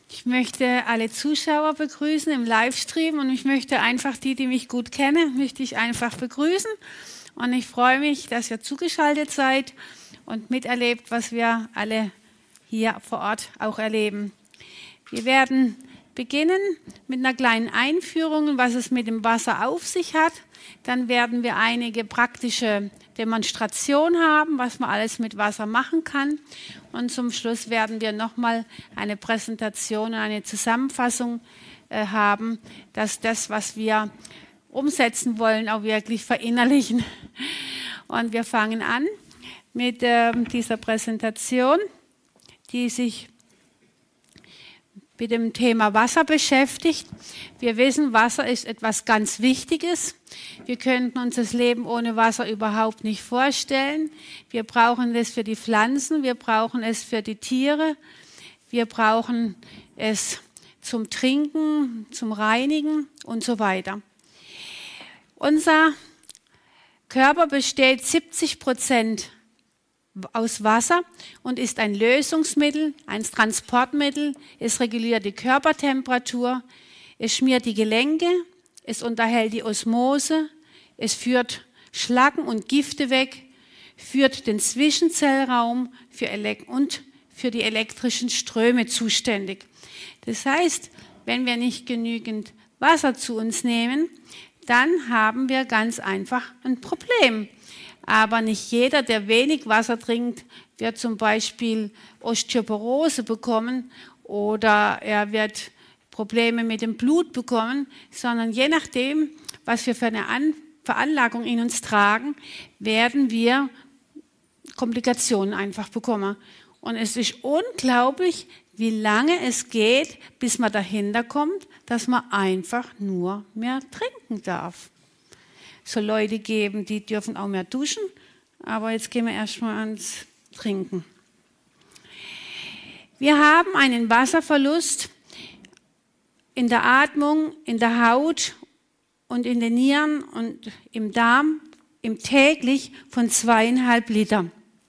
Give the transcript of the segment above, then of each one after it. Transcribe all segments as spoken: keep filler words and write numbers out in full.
Ich möchte alle Zuschauer begrüßen im Livestream und ich möchte einfach die, die mich gut kennen, möchte ich einfach begrüßen. Und ich freue mich, dass ihr zugeschaltet seid und miterlebt, was wir alle hier vor Ort auch erleben. Wir werden beginnen mit einer kleinen Einführung, was es mit dem Wasser auf sich hat. Dann werden wir einige praktische Demonstrationen haben, was man alles mit Wasser machen kann. Und zum Schluss werden wir nochmal eine Präsentation, eine Zusammenfassung äh, haben, dass das, was wir umsetzen wollen, auch wirklich verinnerlichen. Und wir fangen an mit äh, dieser Präsentation, die sich mit dem Thema Wasser beschäftigt. Wir wissen, Wasser ist etwas ganz Wichtiges. Wir könnten uns das Leben ohne Wasser überhaupt nicht vorstellen. Wir brauchen es für die Pflanzen, wir brauchen es für die Tiere, wir brauchen es zum Trinken, zum Reinigen und so weiter. Unser Körper besteht siebzig Prozent aus Wasser und ist ein Lösungsmittel, ein Transportmittel. Es reguliert die Körpertemperatur, es schmiert die Gelenke, es unterhält die Osmose, es führt Schlacken und Gifte weg, führt den Zwischenzellraum für Elek- und für die elektrischen Ströme zuständig. Das heißt, wenn wir nicht genügend Wasser zu uns nehmen, dann haben wir ganz einfach ein Problem. Aber nicht jeder, der wenig Wasser trinkt, wird zum Beispiel Osteoporose bekommen oder er wird Probleme mit dem Blut bekommen, sondern je nachdem, was wir für eine An- Veranlagung in uns tragen, werden wir Komplikationen einfach bekommen. Und es ist unglaublich, wie lange es geht, bis man dahinter kommt, dass man einfach nur mehr trinken darf. So Leute geben, die dürfen auch mehr duschen, aber jetzt gehen wir erstmal ans Trinken. Wir haben einen Wasserverlust in der Atmung, in der Haut und in den Nieren und im Darm im täglich von zweieinhalb Liter.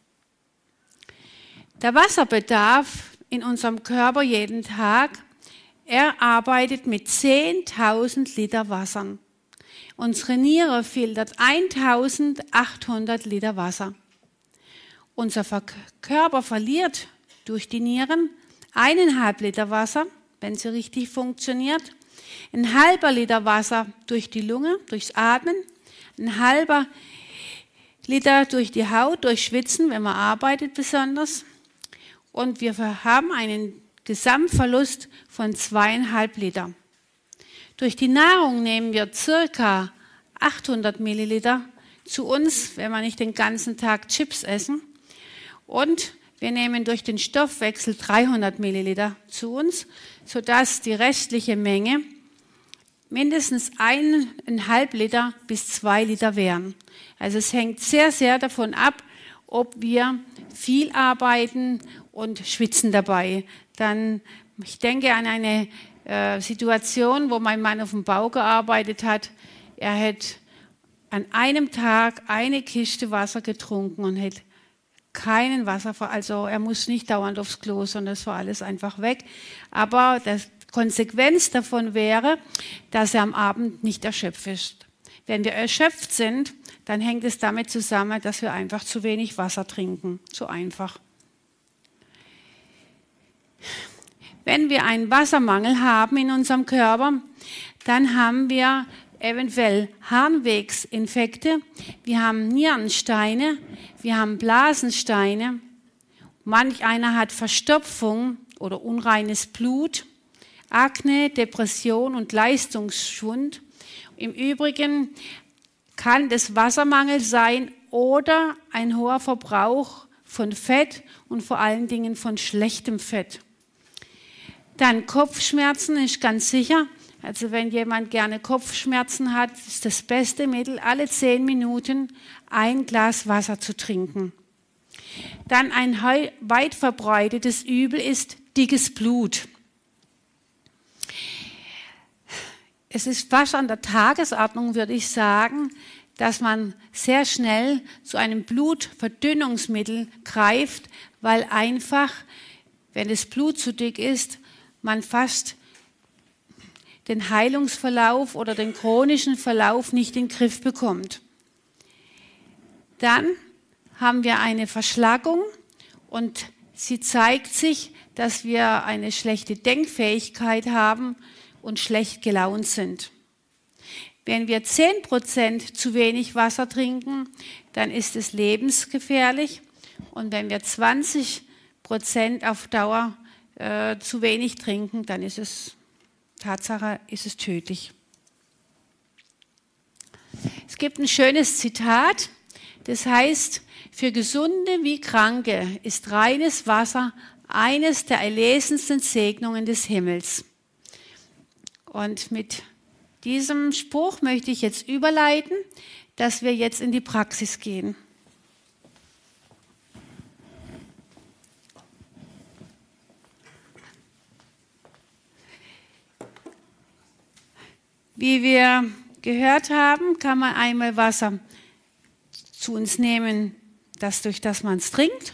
Der Wasserbedarf in unserem Körper jeden Tag, er arbeitet mit zehntausend Liter Wasser. Unsere Niere filtert eintausendachthundert Liter Wasser. Unser Körper verliert durch die Nieren eineinhalb Liter Wasser, wenn sie richtig funktioniert, ein halber Liter Wasser durch die Lunge, durchs Atmen, ein halber Liter durch die Haut, durch Schwitzen, wenn man arbeitet besonders. Und wir haben einen Gesamtverlust von zweieinhalb Liter. Durch die Nahrung nehmen wir circa achthundert Milliliter zu uns, wenn wir nicht den ganzen Tag Chips essen. Und wir nehmen durch den Stoffwechsel dreihundert Milliliter zu uns, sodass die restliche Menge mindestens eineinhalb Liter bis zwei Liter wären. Also es hängt sehr, sehr davon ab, ob wir viel arbeiten und schwitzen dabei. Dann, ich denke an eine Situation, wo mein Mann auf dem Bau gearbeitet hat. Er hätte an einem Tag eine Kiste Wasser getrunken und hätte keinen Wasser, also er muss nicht dauernd aufs Klo, sondern es war alles einfach weg. Aber die Konsequenz davon wäre, dass er am Abend nicht erschöpft ist. Wenn wir erschöpft sind, dann hängt es damit zusammen, dass wir einfach zu wenig Wasser trinken. So einfach. Wenn wir einen Wassermangel haben in unserem Körper, dann haben wir eventuell Harnwegsinfekte, wir haben Nierensteine, wir haben Blasensteine, manch einer hat Verstopfung oder unreines Blut, Akne, Depression und Leistungsschwund. Im Übrigen kann das Wassermangel sein oder ein hoher Verbrauch von Fett und vor allen Dingen von schlechtem Fett. Dann Kopfschmerzen ist ganz sicher. Also wenn jemand gerne Kopfschmerzen hat, ist das beste Mittel, alle zehn Minuten ein Glas Wasser zu trinken. Dann ein weit verbreitetes Übel ist dickes Blut. Es ist fast an der Tagesordnung, würde ich sagen, dass man sehr schnell zu einem Blutverdünnungsmittel greift, weil einfach, wenn das Blut zu dick ist, man fast den Heilungsverlauf oder den chronischen Verlauf nicht in den Griff bekommt. Dann haben wir eine Verschlackung und sie zeigt sich, dass wir eine schlechte Denkfähigkeit haben und schlecht gelaunt sind. Wenn wir zehn Prozent zu wenig Wasser trinken, dann ist es lebensgefährlich. Und wenn wir zwanzig Prozent auf Dauer äh, zu wenig trinken, dann ist es, Tatsache, ist es tödlich. Es gibt ein schönes Zitat, das heißt, für Gesunde wie Kranke ist reines Wasser eines der erlesensten Segnungen des Himmels. Und mit diesem Spruch möchte ich jetzt überleiten, dass wir jetzt in die Praxis gehen. Wie wir gehört haben, kann man einmal Wasser zu uns nehmen, das durch das man es trinkt.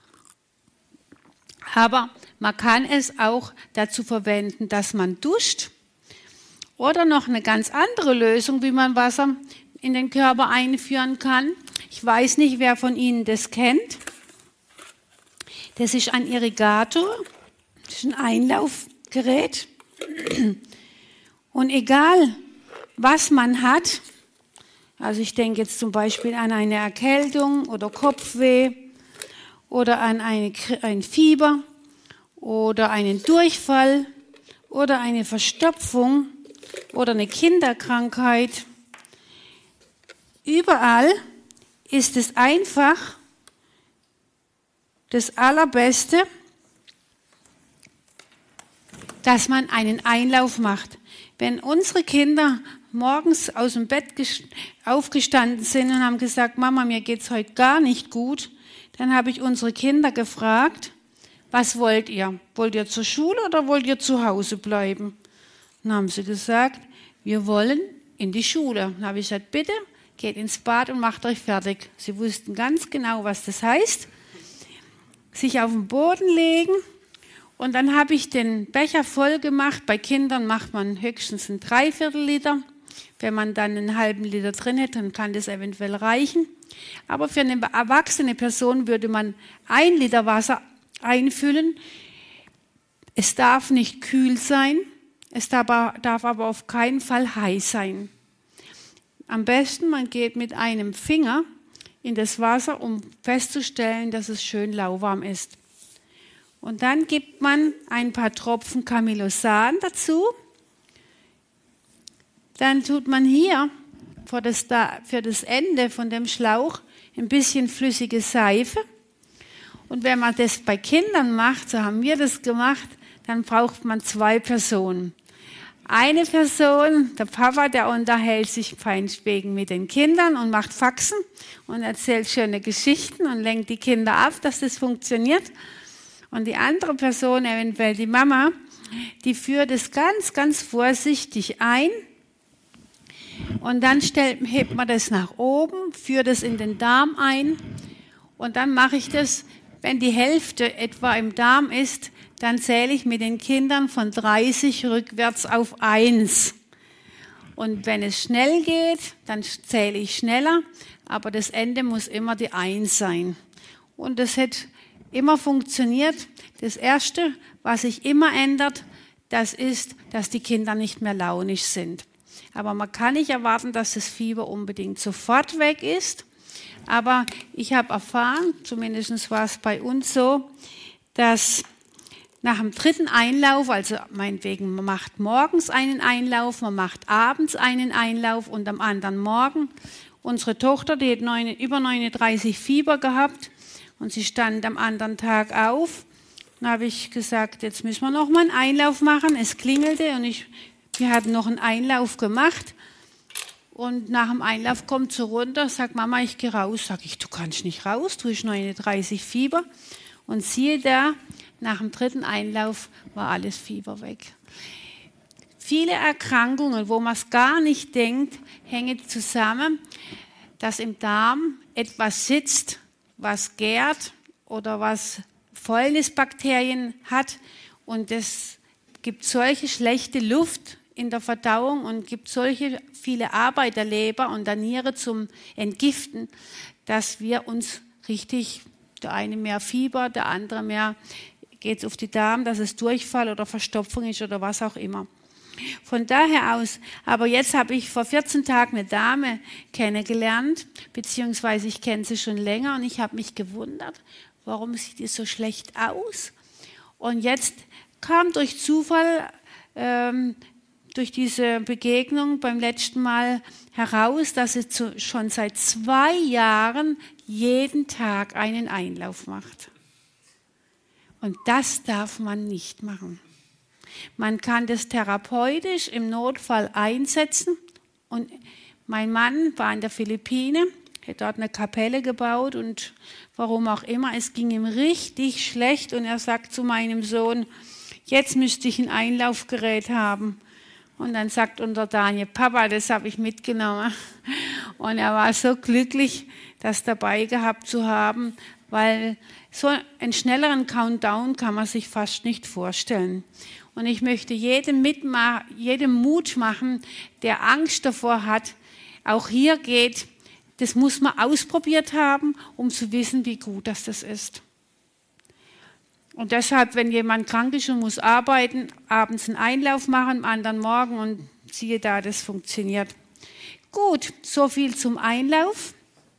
Aber man kann es auch dazu verwenden, dass man duscht. Oder noch eine ganz andere Lösung, wie man Wasser in den Körper einführen kann. Ich weiß nicht, wer von Ihnen das kennt. Das ist ein Irrigator, das ist ein Einlaufgerät. Und egal, was man hat, also ich denke jetzt zum Beispiel an eine Erkältung oder Kopfweh oder an eine, ein Fieber oder einen Durchfall oder eine Verstopfung oder eine Kinderkrankheit. Überall ist es einfach das Allerbeste, dass man einen Einlauf macht. Wenn unsere Kinder morgens aus dem Bett aufgestanden sind und haben gesagt, Mama, mir geht's heute gar nicht gut, dann habe ich unsere Kinder gefragt, was wollt ihr? Wollt ihr zur Schule oder wollt ihr zu Hause bleiben? Dann haben sie gesagt, wir wollen in die Schule. Dann habe ich gesagt, bitte geht ins Bad und macht euch fertig. Sie wussten ganz genau, was das heißt. Sich auf den Boden legen. Und dann habe ich den Becher voll gemacht. Bei Kindern macht man höchstens ein Dreiviertel Liter. Wenn man dann einen halben Liter drin hat, dann kann das eventuell reichen. Aber für eine erwachsene Person würde man ein Liter Wasser einfüllen. Es darf nicht kühl sein. Es darf aber auf keinen Fall heiß sein. Am besten, man geht mit einem Finger in das Wasser, um festzustellen, dass es schön lauwarm ist. Und dann gibt man ein paar Tropfen Camillosan dazu. Dann tut man hier für das, für das Ende von dem Schlauch ein bisschen flüssige Seife. Und wenn man das bei Kindern macht, so haben wir das gemacht, dann braucht man zwei Personen. Eine Person, der Papa, der unterhält sich feinschwegen mit den Kindern und macht Faxen und erzählt schöne Geschichten und lenkt die Kinder ab, dass das funktioniert. Und die andere Person, eventuell die Mama, die führt es ganz, ganz vorsichtig ein. Und dann stellt, hebt man das nach oben, führt es in den Darm ein. Und dann mache ich das, wenn die Hälfte etwa im Darm ist, dann zähle ich mit den Kindern von dreißig rückwärts auf eins. Und wenn es schnell geht, dann zähle ich schneller, aber das Ende muss immer die eins sein. Und das hat immer funktioniert. Das Erste, was sich immer ändert, das ist, dass die Kinder nicht mehr launisch sind. Aber man kann nicht erwarten, dass das Fieber unbedingt sofort weg ist. Aber ich habe erfahren, zumindest war es bei uns so, dass nach dem dritten Einlauf, also meinetwegen, man macht morgens einen Einlauf, man macht abends einen Einlauf und am anderen Morgen. Unsere Tochter, die hat neun, über neununddreißig Fieber gehabt und sie stand am anderen Tag auf. Dann habe ich gesagt, jetzt müssen wir noch mal einen Einlauf machen. Es klingelte und ich, wir hatten noch einen Einlauf gemacht. Und nach dem Einlauf kommt sie runter, sagt, Mama, ich gehe raus. Sag ich, du kannst nicht raus, du hast neununddreißig Fieber. Und siehe da, nach dem dritten Einlauf war alles Fieber weg. Viele Erkrankungen, wo man es gar nicht denkt, hängen zusammen, dass im Darm etwas sitzt, was gärt oder was Fäulnisbakterien hat und das gibt solche schlechte Luft in der Verdauung und gibt solche viele Arbeit der Leber und der Niere zum Entgiften, dass wir uns richtig, der eine mehr Fieber, der andere mehr geht es auf die Darm, dass es Durchfall oder Verstopfung ist oder was auch immer. Von daher aus, aber jetzt habe ich vor vierzehn Tagen eine Dame kennengelernt, beziehungsweise ich kenne sie schon länger und ich habe mich gewundert, warum sieht die so schlecht aus? Und jetzt kam durch Zufall, ähm, durch diese Begegnung beim letzten Mal heraus, dass sie zu, schon seit zwei Jahren jeden Tag einen Einlauf macht. Und das darf man nicht machen. Man kann das therapeutisch im Notfall einsetzen. Und mein Mann war in der Philippinen, hat dort eine Kapelle gebaut und warum auch immer, es ging ihm richtig schlecht und er sagt zu meinem Sohn, jetzt müsste ich ein Einlaufgerät haben. Und dann sagt unser Daniel, Papa, das habe ich mitgenommen. Und er war so glücklich, das dabei gehabt zu haben, weil so einen schnelleren Countdown kann man sich fast nicht vorstellen. Und ich möchte jedem, mitma- jedem Mut machen, der Angst davor hat, auch hier geht, das muss man ausprobiert haben, um zu wissen, wie gut das, das ist. Und deshalb, wenn jemand krank ist und muss arbeiten, abends einen Einlauf machen, am anderen Morgen und siehe da, das funktioniert. Gut, so viel zum Einlauf.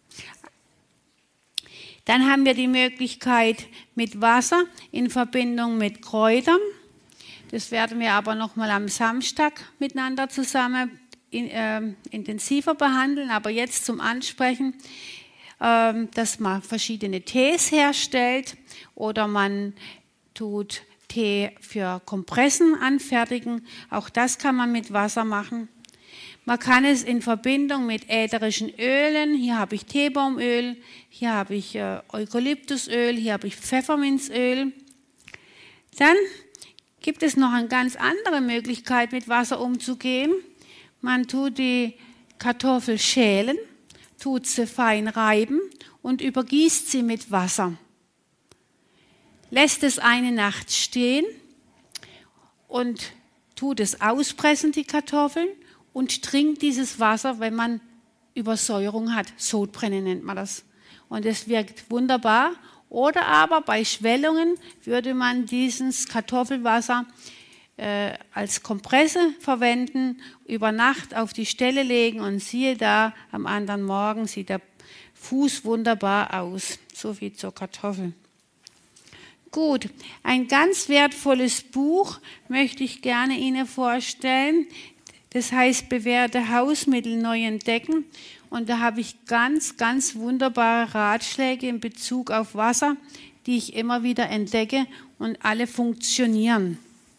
Dann haben wir die Möglichkeit mit Wasser in Verbindung mit Kräutern. Das werden wir aber nochmal am Samstag miteinander zusammen in, äh, intensiver behandeln. Aber jetzt zum Ansprechen, äh, dass man verschiedene Tees herstellt oder man tut Tee für Kompressen anfertigen. Auch das kann man mit Wasser machen. Man kann es in Verbindung mit ätherischen Ölen, hier habe ich Teebaumöl, hier habe ich äh, Eukalyptusöl, hier habe ich Pfefferminzöl. Dann gibt es noch eine ganz andere Möglichkeit, mit Wasser umzugehen. Man tut die Kartoffel schälen, tut sie fein reiben und übergießt sie mit Wasser. Lässt es eine Nacht stehen und tut es auspressen, die Kartoffeln, und trinkt dieses Wasser, wenn man Übersäuerung hat. Sodbrennen nennt man das. Und es wirkt wunderbar. Oder aber bei Schwellungen würde man dieses Kartoffelwasser äh, als Kompresse verwenden, über Nacht auf die Stelle legen und siehe da, am anderen Morgen sieht der Fuß wunderbar aus. So viel zur Kartoffel. Gut, ein ganz wertvolles Buch möchte ich gerne Ihnen vorstellen. Das heißt, bewährte Hausmittel neu entdecken. Und da habe ich ganz, ganz wunderbare Ratschläge in Bezug auf Wasser, die ich immer wieder entdecke und alle funktionieren.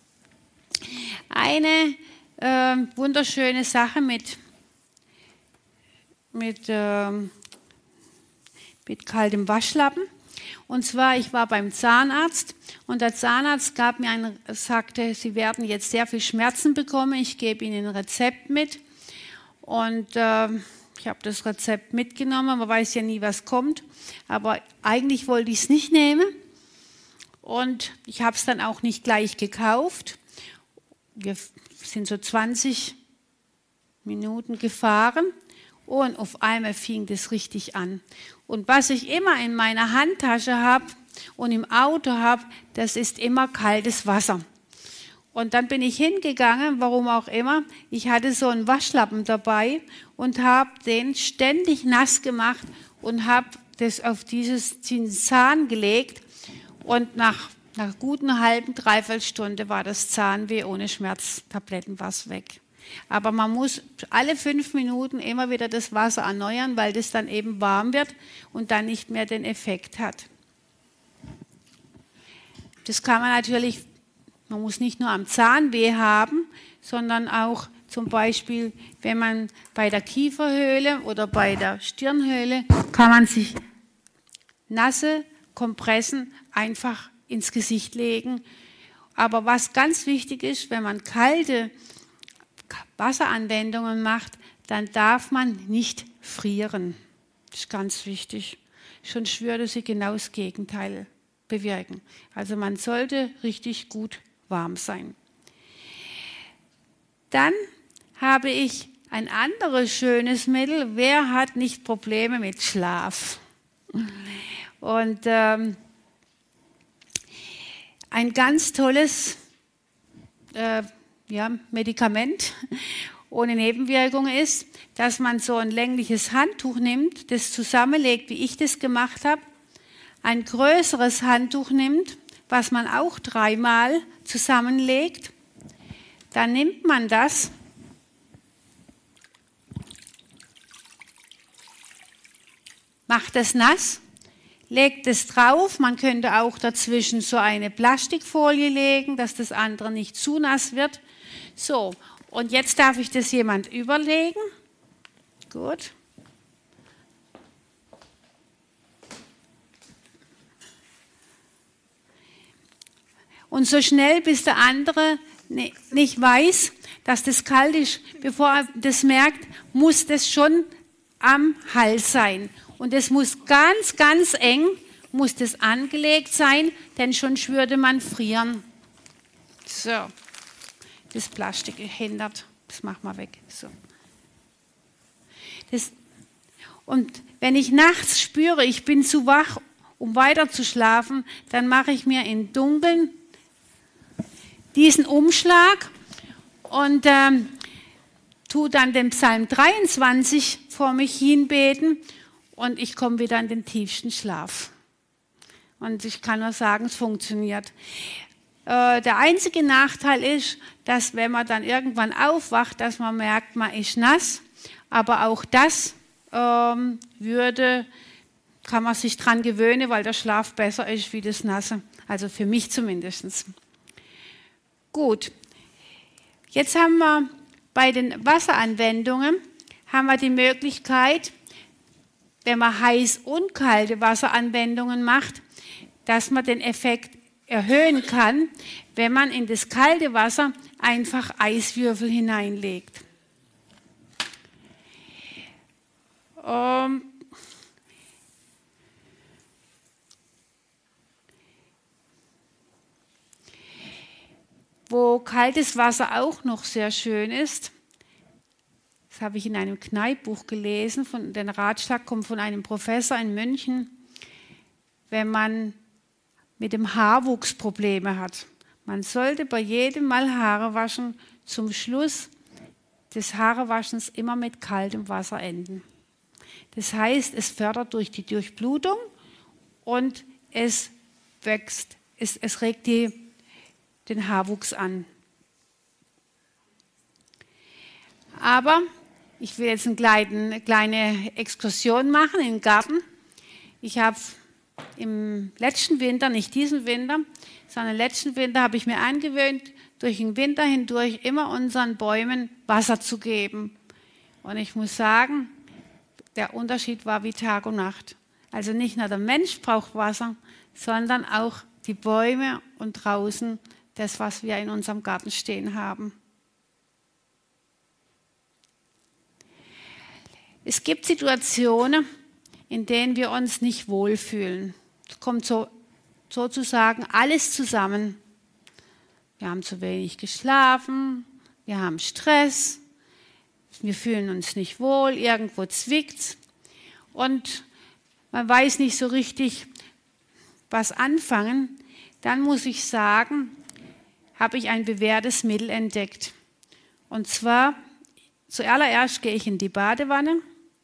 Eine äh, wunderschöne Sache mit, mit, äh, mit kaltem Waschlappen. Und zwar, ich war beim Zahnarzt und der Zahnarzt gab mir ein, sagte, Sie werden jetzt sehr viel Schmerzen bekommen, ich gebe Ihnen ein Rezept mit. Und äh, ich habe das Rezept mitgenommen, man weiß ja nie, was kommt, aber eigentlich wollte ich es nicht nehmen. Und ich habe es dann auch nicht gleich gekauft. Wir sind so zwanzig Minuten gefahren. Und auf einmal fing das richtig an. Und was ich immer in meiner Handtasche habe und im Auto habe, das ist immer kaltes Wasser. Und dann bin ich hingegangen, warum auch immer. Ich hatte so einen Waschlappen dabei und habe den ständig nass gemacht und habe das auf dieses, diesen Zahn gelegt. Und nach einer guten halben, dreiviertel Stunde war das Zahnweh ohne Schmerztabletten was weg. Aber man muss alle fünf Minuten immer wieder das Wasser erneuern, weil das dann eben warm wird und dann nicht mehr den Effekt hat. Das kann man natürlich, man muss nicht nur am Zahnweh haben, sondern auch zum Beispiel, wenn man bei der Kieferhöhle oder bei der Stirnhöhle, kann man sich nasse Kompressen einfach ins Gesicht legen. Aber was ganz wichtig ist, wenn man kalte Wasseranwendungen macht, dann darf man nicht frieren. Das ist ganz wichtig. Sonst würde sie genau das Gegenteil bewirken. Also man sollte richtig gut warm sein. Dann habe ich ein anderes schönes Mittel. Wer hat nicht Probleme mit Schlaf? Und ähm, ein ganz tolles äh, ja, Medikament ohne Nebenwirkungen ist, dass man so ein längliches Handtuch nimmt, das zusammenlegt, wie ich das gemacht habe, ein größeres Handtuch nimmt, was man auch dreimal zusammenlegt. Dann nimmt man das macht es nass, legt es drauf. Man könnte auch dazwischen so eine Plastikfolie legen, dass das andere nicht zu nass wird. So, und jetzt darf ich das jemand überlegen. Gut. Und so schnell, bis der andere nicht weiß, dass das kalt ist, bevor er das merkt, muss das schon am Hals sein. Und es muss ganz, ganz eng, muss das angelegt sein, denn sonst würde man frieren. So, das Plastik hindert, das machen wir weg. So. Das, und wenn ich nachts spüre, ich bin zu wach, um weiter zu schlafen, dann mache ich mir im Dunkeln diesen Umschlag und ähm, tue dann den Psalm dreiundzwanzig vor mich hinbeten und ich komme wieder in den tiefsten Schlaf. Und ich kann nur sagen, es funktioniert. Äh, der einzige Nachteil ist, dass wenn man dann irgendwann aufwacht, dass man merkt, man ist nass. Aber auch das ähm, würde, kann man sich dran gewöhnen, weil der Schlaf besser ist wie das Nasse. Also für mich zumindest. Gut, jetzt haben wir bei den Wasseranwendungen haben wir die Möglichkeit, wenn man heiß und kalte Wasseranwendungen macht, dass man den Effekt erhöhen kann, wenn man in das kalte Wasser einfach Eiswürfel hineinlegt. Ähm Wo kaltes Wasser auch noch sehr schön ist, das habe ich in einem Kneippbuch gelesen, von, der Ratschlag kommt von einem Professor in München, wenn man mit dem Haarwuchs Probleme hat. Man sollte bei jedem Mal Haare waschen zum Schluss des Haarewaschens immer mit kaltem Wasser enden. Das heißt, es fördert durch die Durchblutung und es wächst, es, es regt die den Haarwuchs an. Aber ich will jetzt eine kleine, kleine Exkursion machen in den Garten. Ich habe im letzten Winter, nicht diesen Winter, sondern letzten Winter habe ich mir angewöhnt, durch den Winter hindurch immer unseren Bäumen Wasser zu geben. Und ich muss sagen, der Unterschied war wie Tag und Nacht. Also nicht nur der Mensch braucht Wasser, sondern auch die Bäume und draußen das, was wir in unserem Garten stehen haben. Es gibt Situationen, in denen wir uns nicht wohlfühlen. Es kommt so, sozusagen alles zusammen. Wir haben zu wenig geschlafen, wir haben Stress, wir fühlen uns nicht wohl, irgendwo zwickt's und man weiß nicht so richtig, was anfangen. Dann muss ich sagen, habe ich ein bewährtes Mittel entdeckt. Und zwar, zuallererst gehe ich in die Badewanne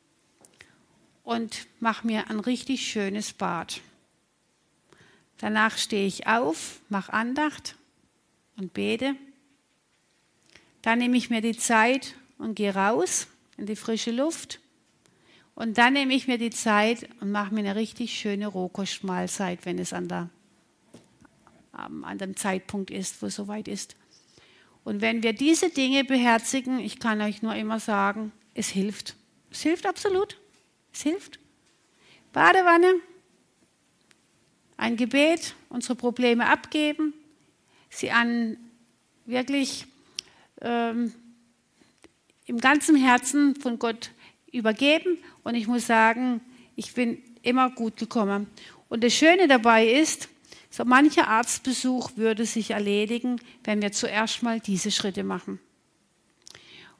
und mache mir ein richtig schönes Bad. Danach stehe ich auf, mache Andacht und bete. Dann nehme ich mir die Zeit und gehe raus in die frische Luft. Und dann nehme ich mir die Zeit und mache mir eine richtig schöne Rohkostmahlzeit, wenn es an der an dem Zeitpunkt ist, wo es soweit ist. Und wenn wir diese Dinge beherzigen, ich kann euch nur immer sagen, es hilft. Es hilft absolut. Es hilft. Badewanne, ein Gebet, unsere Probleme abgeben, sie an wirklich ähm, im ganzen Herzen von Gott übergeben. Und ich muss sagen, ich bin immer gut gekommen. Und das Schöne dabei ist, so mancher Arztbesuch würde sich erledigen, wenn wir zuerst mal diese Schritte machen.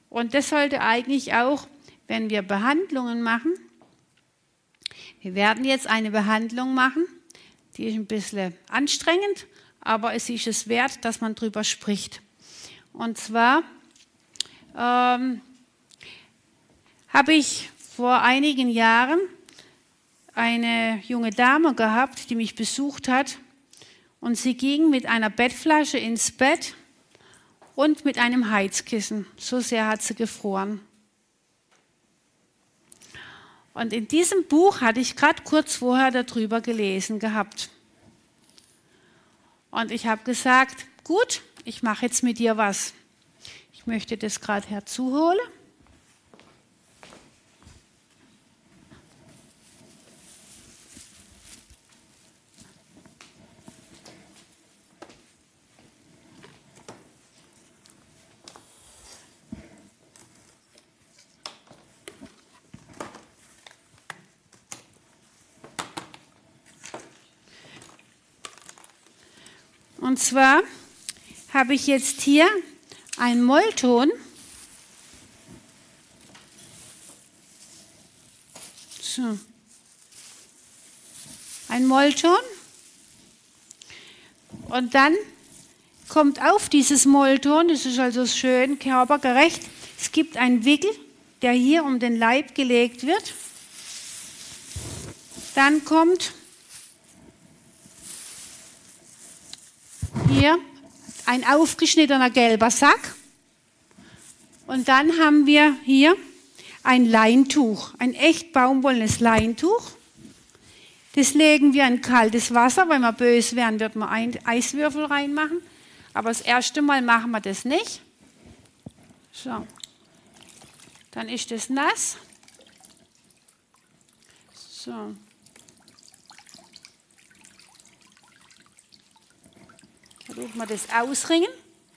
Und das sollte eigentlich auch, wenn wir Behandlungen machen, wir werden jetzt eine Behandlung machen, die ist ein bisschen anstrengend, aber es ist es wert, dass man drüber spricht. Und zwar ähm, habe ich vor einigen Jahren eine junge Dame gehabt, die mich besucht hat, und sie ging mit einer Bettflasche ins Bett und mit einem Heizkissen. So sehr hat sie gefroren. Und in diesem Buch hatte ich gerade kurz vorher darüber gelesen gehabt. Und ich habe gesagt, gut, ich mache jetzt mit dir was. Ich möchte das gerade herzuholen. Und zwar habe ich jetzt hier einen Mollton. So. Ein Mollton. Und dann kommt auf dieses Mollton, das ist also schön körpergerecht, es gibt einen Wickel, der hier um den Leib gelegt wird. Dann kommt hier ein aufgeschnittener gelber Sack. Und dann haben wir hier ein Leintuch, ein echt baumwollenes Leintuch. Das legen wir in kaltes Wasser, wenn wir böse wären, wird man ein Eiswürfel reinmachen. Aber das erste Mal machen wir das nicht. So. Dann ist das nass. So. Versuchen wir das ausringen.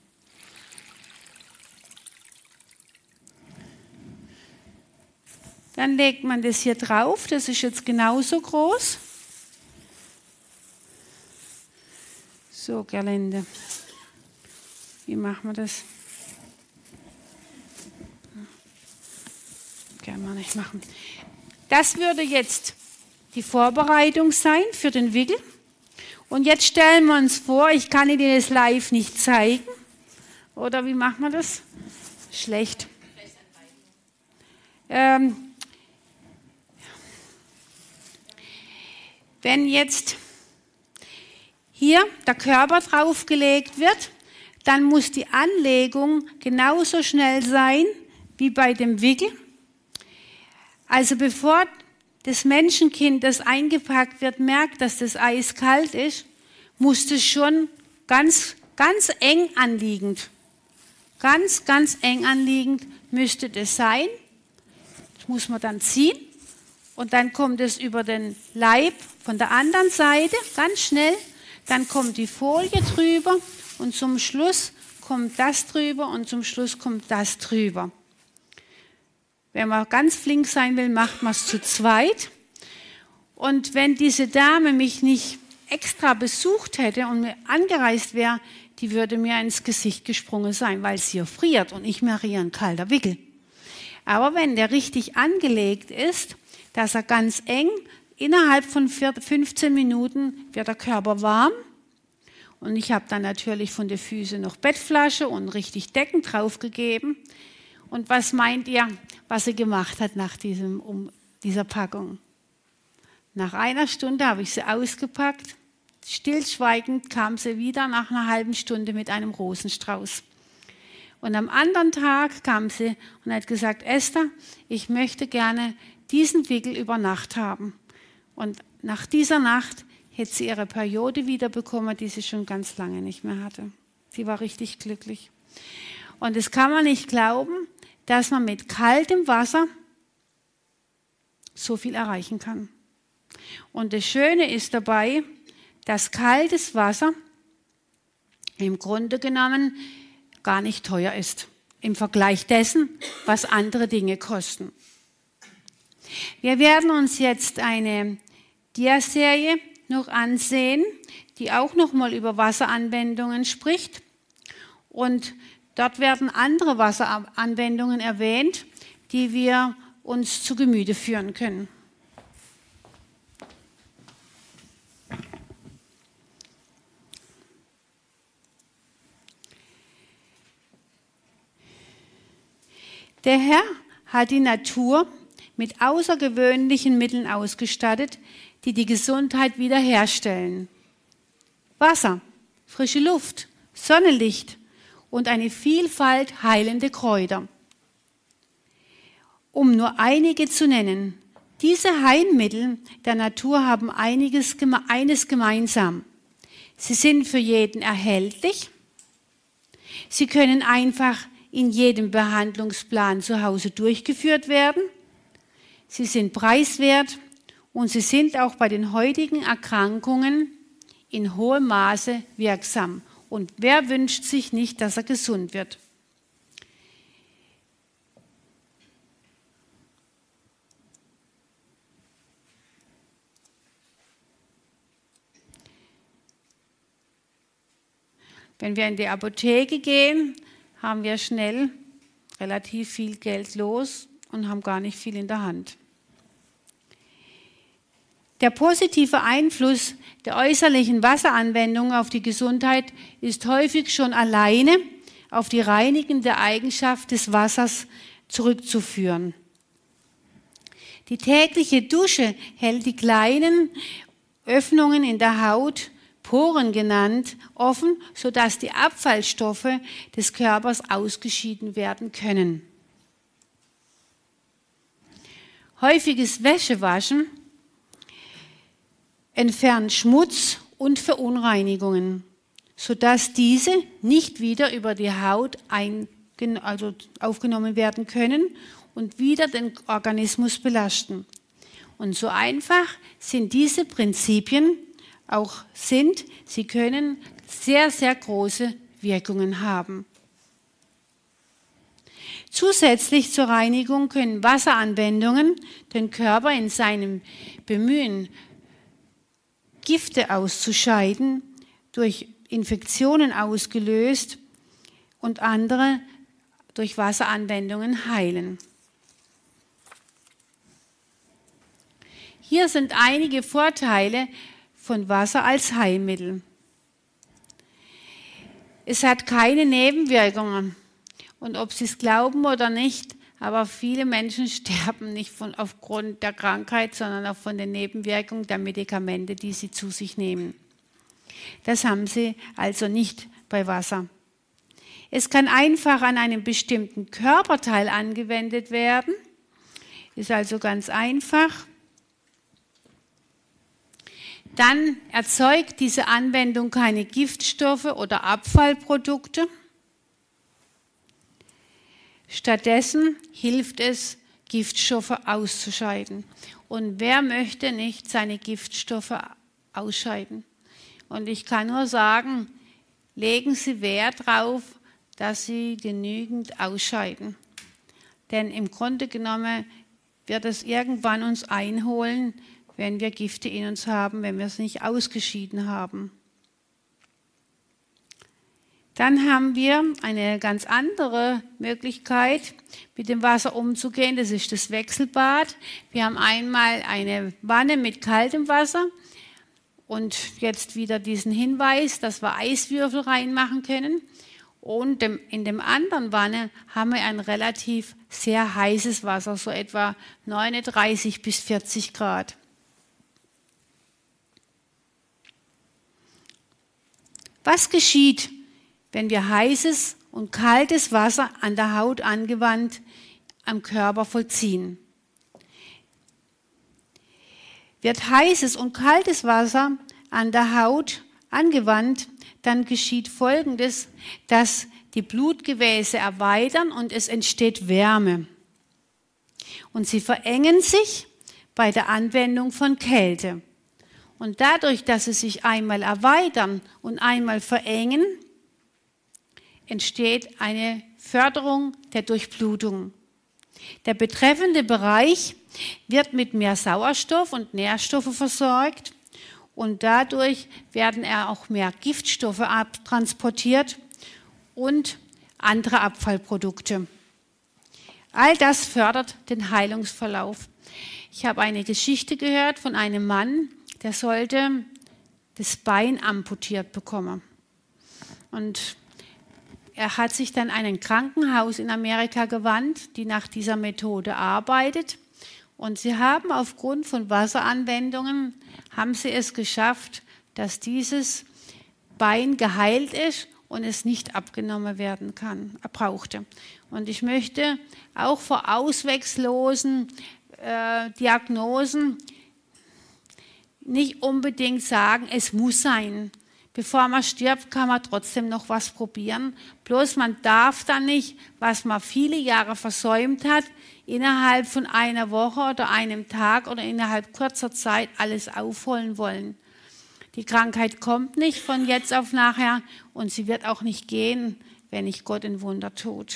Dann legt man das hier drauf, das ist jetzt genauso groß. So, Gerlinde. Wie machen wir das? Kann man nicht machen. Das würde jetzt die Vorbereitung sein für den Wickel. Und jetzt stellen wir uns vor, ich kann Ihnen das live nicht zeigen. Oder wie machen wir das? Schlecht. Ähm, wenn jetzt hier der Körper draufgelegt wird, dann muss die Anlegung genauso schnell sein wie bei dem Wickel. Also bevor das Menschenkind, das eingepackt wird, merkt, dass das Eis kalt ist, muss es schon ganz, ganz eng anliegend, ganz, ganz eng anliegend müsste das sein. Das muss man dann ziehen und dann kommt es über den Leib von der anderen Seite ganz schnell. Dann kommt die Folie drüber und zum Schluss kommt das drüber und zum Schluss kommt das drüber. Wenn man ganz flink sein will, macht man es zu zweit. Und wenn diese Dame mich nicht extra besucht hätte und mir angereist wäre, die würde mir ins Gesicht gesprungen sein, weil sie friert und ich mache ihr ein kalter Wickel. Aber wenn der richtig angelegt ist, dass er ganz eng, innerhalb von fünfzehn Minuten wird der Körper warm. Und ich habe dann natürlich von den Füßen noch Bettflasche und richtig Decken draufgegeben. Und was meint ihr, was sie gemacht hat nach diesem, um, dieser Packung? Nach einer Stunde habe ich sie ausgepackt. Stillschweigend kam sie wieder nach einer halben Stunde mit einem Rosenstrauß. Und am anderen Tag kam sie und hat gesagt, Esther, ich möchte gerne diesen Wickel über Nacht haben. Und nach dieser Nacht hätte sie ihre Periode wiederbekommen, die sie schon ganz lange nicht mehr hatte. Sie war richtig glücklich. Und das kann man nicht glauben, dass man mit kaltem Wasser so viel erreichen kann. Und das Schöne ist dabei, dass kaltes Wasser im Grunde genommen gar nicht teuer ist im Vergleich dessen, was andere Dinge kosten. Wir werden uns jetzt eine Dia-Serie noch ansehen, die auch noch mal über Wasseranwendungen spricht. Und Dort werden andere Wasseranwendungen erwähnt, die wir uns zu Gemüte führen können. Der Herr hat die Natur mit außergewöhnlichen Mitteln ausgestattet, die die Gesundheit wiederherstellen. Wasser, frische Luft, Sonnenlicht und eine Vielfalt heilende Kräuter. Um nur einige zu nennen, diese Heilmittel der Natur haben einiges, eines gemeinsam. Sie sind für jeden erhältlich. Sie können einfach in jedem Behandlungsplan zu Hause durchgeführt werden. Sie sind preiswert und sie sind auch bei den heutigen Erkrankungen in hohem Maße wirksam. Und wer wünscht sich nicht, dass er gesund wird? Wenn wir in die Apotheke gehen, haben wir schnell relativ viel Geld los und haben gar nicht viel in der Hand. Der positive Einfluss der äußerlichen Wasseranwendung auf die Gesundheit ist häufig schon alleine auf die reinigende Eigenschaft des Wassers zurückzuführen. Die tägliche Dusche hält die kleinen Öffnungen in der Haut, Poren genannt, offen, sodass die Abfallstoffe des Körpers ausgeschieden werden können. Häufiges Wäschewaschen entfernt Schmutz und Verunreinigungen, sodass diese nicht wieder über die Haut ein, also aufgenommen werden können und wieder den Organismus belasten. Und so einfach sind diese Prinzipien auch sind, sie können sehr, sehr große Wirkungen haben. Zusätzlich zur Reinigung können Wasseranwendungen den Körper in seinem Bemühen, Gifte auszuscheiden, durch Infektionen ausgelöst und andere durch Wasseranwendungen heilen. Hier sind einige Vorteile von Wasser als Heilmittel. Es hat keine Nebenwirkungen. Und ob Sie es glauben oder nicht, aber viele Menschen sterben nicht von, aufgrund der Krankheit, sondern auch von den Nebenwirkungen der Medikamente, die sie zu sich nehmen. Das haben sie also nicht bei Wasser. Es kann einfach an einem bestimmten Körperteil angewendet werden. Ist also ganz einfach. Dann erzeugt diese Anwendung keine Giftstoffe oder Abfallprodukte. Stattdessen hilft es, Giftstoffe auszuscheiden. Und wer möchte nicht seine Giftstoffe ausscheiden? Und ich kann nur sagen, legen Sie Wert darauf, dass Sie genügend ausscheiden. Denn im Grunde genommen wird es irgendwann uns einholen, wenn wir Gifte in uns haben, wenn wir es nicht ausgeschieden haben. Dann haben wir eine ganz andere Möglichkeit, mit dem Wasser umzugehen. Das ist das Wechselbad. Wir haben einmal eine Wanne mit kaltem Wasser und jetzt wieder diesen Hinweis, dass wir Eiswürfel reinmachen können. Und in dem anderen Wanne haben wir ein relativ sehr heißes Wasser, so etwa neununddreißig bis vierzig Grad. Was geschieht, wenn wir heißes und kaltes Wasser an der Haut angewandt am Körper vollziehen? Wird heißes und kaltes Wasser an der Haut angewandt, dann geschieht Folgendes, dass die Blutgefäße erweitern und es entsteht Wärme. Und sie verengen sich bei der Anwendung von Kälte. Und dadurch, dass sie sich einmal erweitern und einmal verengen, entsteht eine Förderung der Durchblutung. Der betreffende Bereich wird mit mehr Sauerstoff und Nährstoffe versorgt und dadurch werden auch mehr Giftstoffe abtransportiert und andere Abfallprodukte. All das fördert den Heilungsverlauf. Ich habe eine Geschichte gehört von einem Mann, der sollte das Bein amputiert bekommen. Und er hat sich dann an ein Krankenhaus in Amerika gewandt, die nach dieser Methode arbeitet. Und sie haben aufgrund von Wasseranwendungen, haben sie es geschafft, dass dieses Bein geheilt ist und es nicht abgenommen werden kann, brauchte. Und ich möchte auch vor ausweglosen äh, Diagnosen nicht unbedingt sagen, es muss sein. Bevor man stirbt, kann man trotzdem noch was probieren. Bloß man darf dann nicht, was man viele Jahre versäumt hat, innerhalb von einer Woche oder einem Tag oder innerhalb kurzer Zeit alles aufholen wollen. Die Krankheit kommt nicht von jetzt auf nachher und sie wird auch nicht gehen, wenn nicht Gott ein Wunder tut.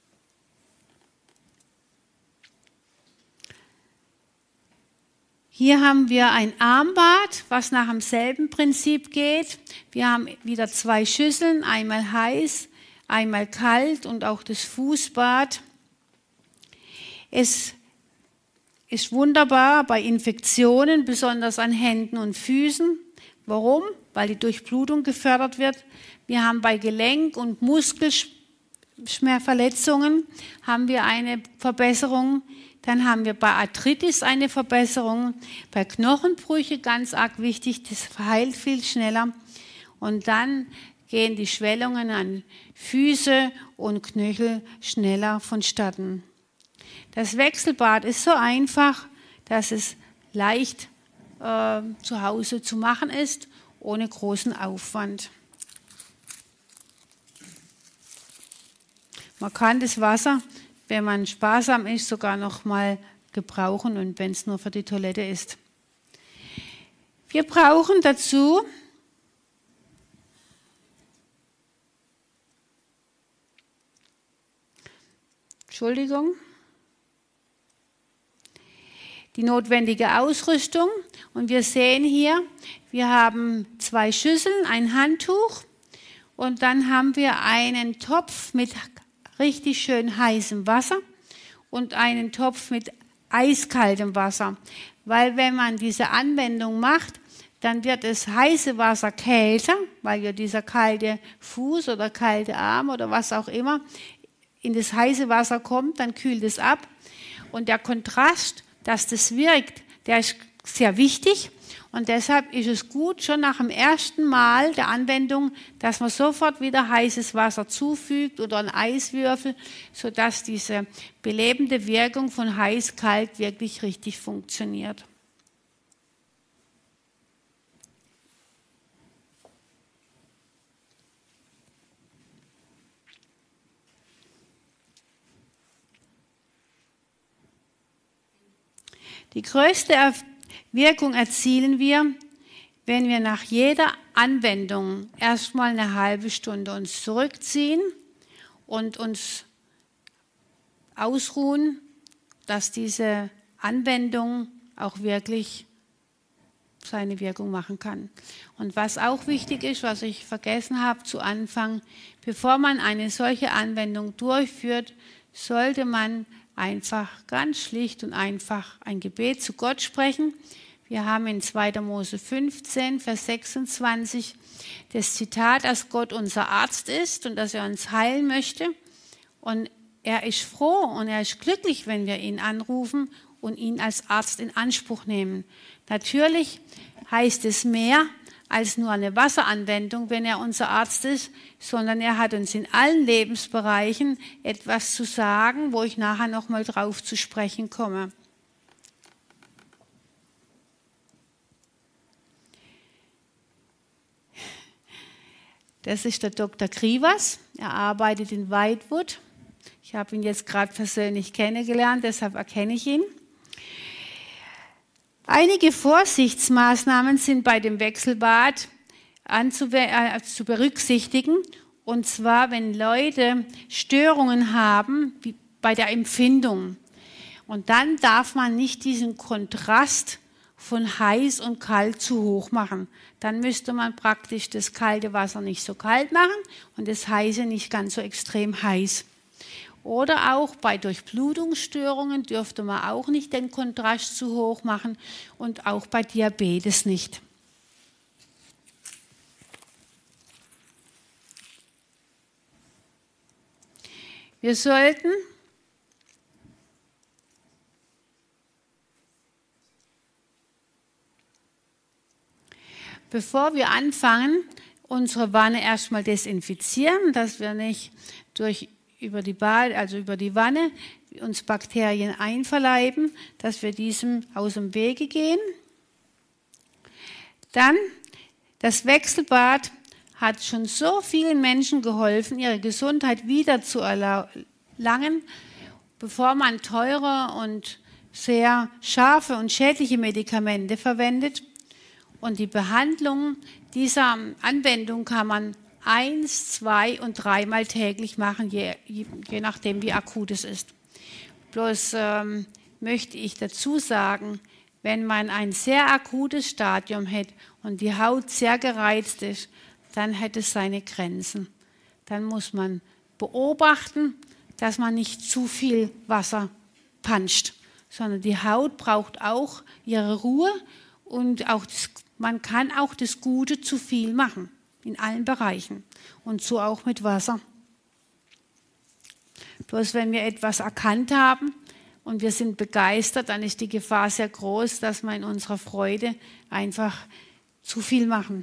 Hier haben wir ein Armbad, was nach demselben Prinzip geht. Wir haben wieder zwei Schüsseln, einmal heiß, einmal kalt und auch das Fußbad. Es ist wunderbar bei Infektionen, besonders an Händen und Füßen. Warum? Weil die Durchblutung gefördert wird. Wir haben bei Gelenk- und Muskelverletzungen haben wir eine Verbesserung. Dann haben wir bei Arthritis eine Verbesserung. Bei Knochenbrüche ganz arg wichtig, das verheilt viel schneller. Und dann gehen die Schwellungen an Füße und Knöchel schneller vonstatten. Das Wechselbad ist so einfach, dass es leicht äh, zu Hause zu machen ist, ohne großen Aufwand. Man kann das Wasser, wenn man sparsam ist, sogar noch mal gebrauchen und wenn es nur für die Toilette ist. Wir brauchen dazu Entschuldigung, die notwendige Ausrüstung. Und wir sehen hier, wir haben zwei Schüsseln, ein Handtuch und dann haben wir einen Topf mit richtig schön heißem Wasser und einen Topf mit eiskaltem Wasser. Weil wenn man diese Anwendung macht, dann wird das heiße Wasser kälter, weil ja dieser kalte Fuß oder kalte Arm oder was auch immer in das heiße Wasser kommt, dann kühlt es ab. Und der Kontrast, dass das wirkt, der ist sehr wichtig. Und deshalb ist es gut, schon nach dem ersten Mal der Anwendung, dass man sofort wieder heißes Wasser zufügt oder einen Eiswürfel, sodass diese belebende Wirkung von heiß-kalt wirklich richtig funktioniert. Die größte Wirkung erzielen wir, wenn wir nach jeder Anwendung erstmal eine halbe Stunde uns zurückziehen und uns ausruhen, dass diese Anwendung auch wirklich seine Wirkung machen kann. Und was auch wichtig ist, was ich vergessen habe zu Anfang, bevor man eine solche Anwendung durchführt, sollte man einfach ganz schlicht und einfach ein Gebet zu Gott sprechen. Wir haben in zweiter Mose fünfzehn, Vers sechsundzwanzig das Zitat, dass Gott unser Arzt ist und dass er uns heilen möchte. Und er ist froh und er ist glücklich, wenn wir ihn anrufen und ihn als Arzt in Anspruch nehmen. Natürlich heißt es mehr als nur eine Wasseranwendung, wenn er unser Arzt ist, sondern er hat uns in allen Lebensbereichen etwas zu sagen, wo ich nachher noch mal drauf zu sprechen komme. Das ist der Doktor Krivas. Er arbeitet in Whitewood. Ich habe ihn jetzt gerade persönlich kennengelernt, deshalb erkenne ich ihn. Einige Vorsichtsmaßnahmen sind bei dem Wechselbad äh, zu berücksichtigen. Und zwar, wenn Leute Störungen haben, wie bei der Empfindung. Und dann darf man nicht diesen Kontrast von heiß und kalt zu hoch machen. Dann müsste man praktisch das kalte Wasser nicht so kalt machen und das heiße nicht ganz so extrem heiß. Oder auch bei Durchblutungsstörungen dürfte man auch nicht den Kontrast zu hoch machen und auch bei Diabetes nicht. Wir sollten bevor wir anfangen, unsere Wanne erstmal desinfizieren, dass wir nicht durch über die Bad, also über die Wanne uns Bakterien einverleiben, dass wir diesem aus dem Wege gehen. Dann das Wechselbad hat schon so vielen Menschen geholfen, ihre Gesundheit wieder zu erlangen, bevor man teure und sehr scharfe und schädliche Medikamente verwendet. Und die Behandlung dieser Anwendung kann man eins, zwei und dreimal täglich machen, je, je nachdem, wie akut es ist. Bloß ähm, möchte ich dazu sagen, wenn man ein sehr akutes Stadium hat und die Haut sehr gereizt ist, dann hat es seine Grenzen. Dann muss man beobachten, dass man nicht zu viel Wasser panscht, sondern die Haut braucht auch ihre Ruhe und auch das, man kann auch das Gute zu viel machen, in allen Bereichen und so auch mit Wasser. Bloß wenn wir etwas erkannt haben und wir sind begeistert, dann ist die Gefahr sehr groß, dass wir in unserer Freude einfach zu viel machen.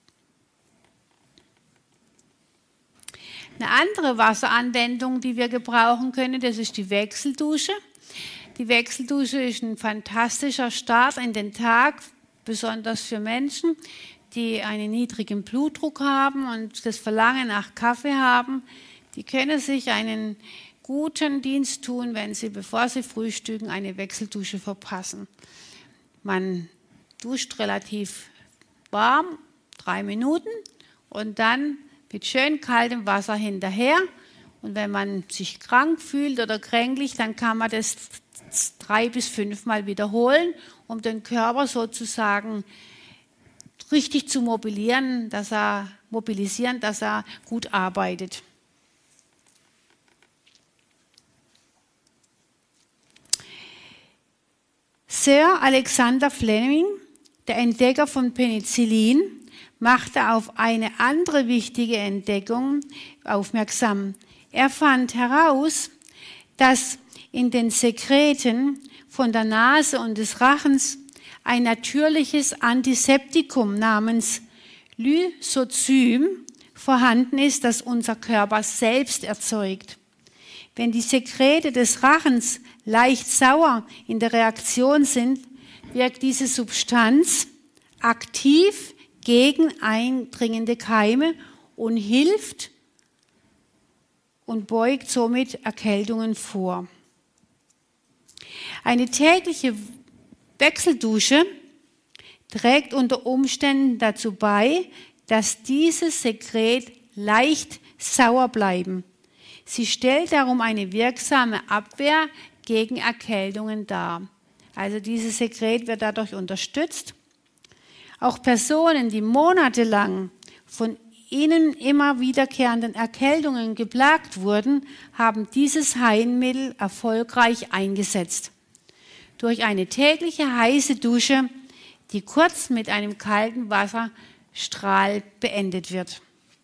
Eine andere Wasseranwendung, die wir gebrauchen können, das ist die Wechseldusche. Die Wechseldusche ist ein fantastischer Start in den Tag, besonders für Menschen, die einen niedrigen Blutdruck haben und das Verlangen nach Kaffee haben. Die können sich einen guten Dienst tun, wenn sie, bevor sie frühstücken, eine Wechseldusche verpassen. Man duscht relativ warm, drei Minuten, und dann mit schön kaltem Wasser hinterher. Und wenn man sich krank fühlt oder kränklich, dann kann man das drei bis fünfmal wiederholen, um den Körper sozusagen richtig zu mobilisieren, dass er, mobilisieren, dass er gut arbeitet. Sir Alexander Fleming, der Entdecker von Penicillin, machte auf eine andere wichtige Entdeckung aufmerksam. Er fand heraus, dass in den Sekreten von der Nase und des Rachens ein natürliches Antiseptikum namens Lysozym vorhanden ist, das unser Körper selbst erzeugt. Wenn die Sekrete des Rachens leicht sauer in der Reaktion sind, wirkt diese Substanz aktiv gegen eindringende Keime und hilft und beugt somit Erkältungen vor. Eine tägliche Wechseldusche trägt unter Umständen dazu bei, dass diese Sekrete leicht sauer bleiben. Sie stellt darum eine wirksame Abwehr gegen Erkältungen dar. Also dieses Sekret wird dadurch unterstützt. Auch Personen, die monatelang von ihnen immer wiederkehrenden Erkältungen geplagt wurden, haben dieses Heilmittel erfolgreich eingesetzt. Durch eine tägliche heiße Dusche, die kurz mit einem kalten Wasserstrahl beendet wird.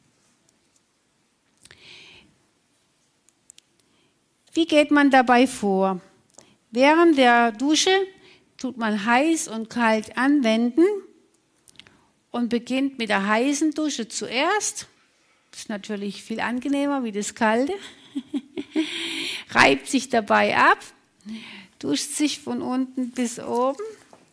Wie geht man dabei vor? Während der Dusche tut man heiß und kalt anwenden und beginnt mit der heißen Dusche zuerst. Das ist natürlich viel angenehmer wie das kalte. Reibt sich dabei ab, duscht sich von unten bis oben.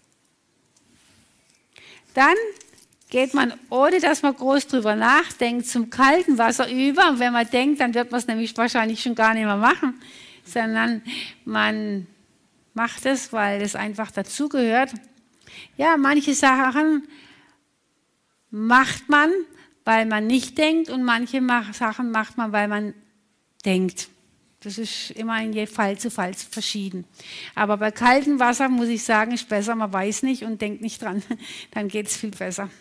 Dann geht man, ohne dass man groß drüber nachdenkt, zum kalten Wasser über. Und wenn man denkt, dann wird man es nämlich wahrscheinlich schon gar nicht mehr machen, sondern man macht es, weil es einfach dazugehört. Ja, manche Sachen macht man, weil man nicht denkt, und manche Sachen macht man, weil man denkt. Das ist immer in Fall zu Fall verschieden. Aber bei kaltem Wasser muss ich sagen, ist besser, man weiß nicht und denkt nicht dran. Dann geht es viel besser.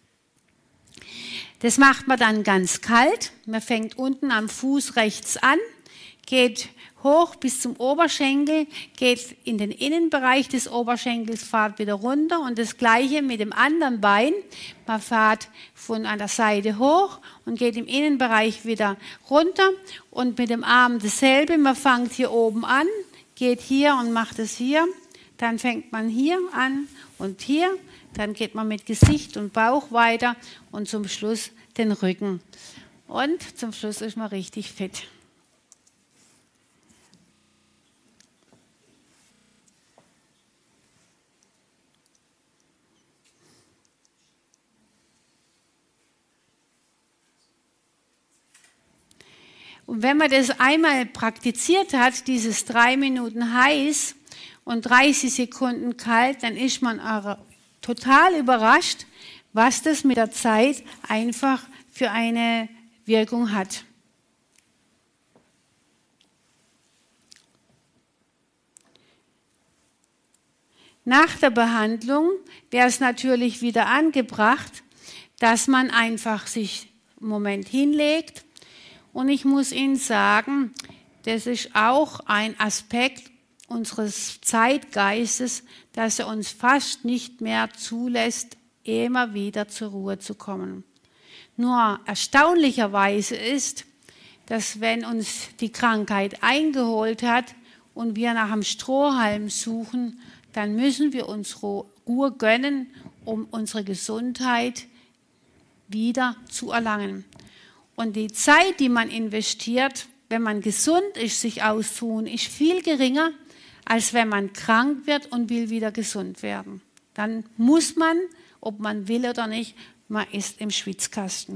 Das macht man dann ganz kalt. Man fängt unten am Fuß rechts an, geht hoch bis zum Oberschenkel, geht in den Innenbereich des Oberschenkels, fährt wieder runter und das Gleiche mit dem anderen Bein. Man fährt von an der Seite hoch und geht im Innenbereich wieder runter und mit dem Arm dasselbe. Man fängt hier oben an, geht hier und macht es hier. Dann fängt man hier an und hier. Dann geht man mit Gesicht und Bauch weiter und zum Schluss den Rücken. Und zum Schluss ist man richtig fit. Und wenn man das einmal praktiziert hat, dieses drei Minuten heiß und dreißig Sekunden kalt, dann ist man total überrascht, was das mit der Zeit einfach für eine Wirkung hat. Nach der Behandlung wäre es natürlich wieder angebracht, dass man einfach sich einen Moment hinlegt. Und ich muss Ihnen sagen, das ist auch ein Aspekt unseres Zeitgeistes, dass er uns fast nicht mehr zulässt, immer wieder zur Ruhe zu kommen. Nur erstaunlicherweise ist, dass wenn uns die Krankheit eingeholt hat und wir nach einem Strohhalm suchen, dann müssen wir uns Ruhe gönnen, um unsere Gesundheit wieder zu erlangen. Und die Zeit, die man investiert, wenn man gesund ist, sich auszuruhen, ist viel geringer, als wenn man krank wird und will wieder gesund werden. Dann muss man, ob man will oder nicht, man ist im Schwitzkasten.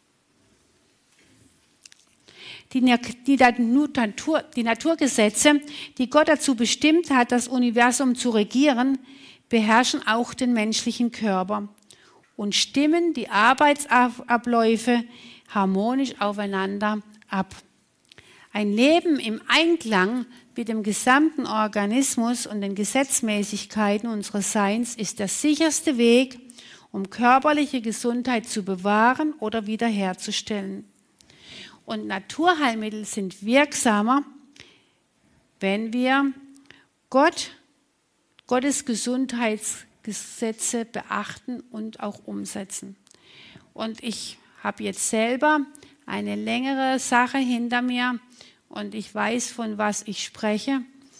Die, die, Natur, die Naturgesetze, die Gott dazu bestimmt hat, das Universum zu regieren, beherrschen auch den menschlichen Körper und stimmen die Arbeitsabläufe harmonisch aufeinander ab. Ein Leben im Einklang mit dem gesamten Organismus und den Gesetzmäßigkeiten unseres Seins ist der sicherste Weg, um körperliche Gesundheit zu bewahren oder wiederherzustellen. Und Naturheilmittel sind wirksamer, wenn wir Gott, Gottes Gesundheitsgesetze beachten und auch umsetzen. Und ich habe jetzt selber eine längere Sache hinter mir und ich weiß, von was ich spreche.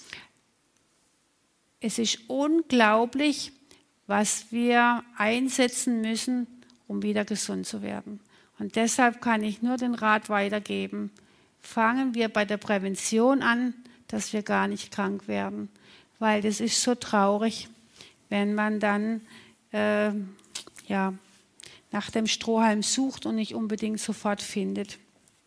Es ist unglaublich, was wir einsetzen müssen, um wieder gesund zu werden. Und deshalb kann ich nur den Rat weitergeben, fangen wir bei der Prävention an, dass wir gar nicht krank werden. Weil das ist so traurig, wenn man dann äh, ja, nach dem Strohhalm sucht und nicht unbedingt sofort findet.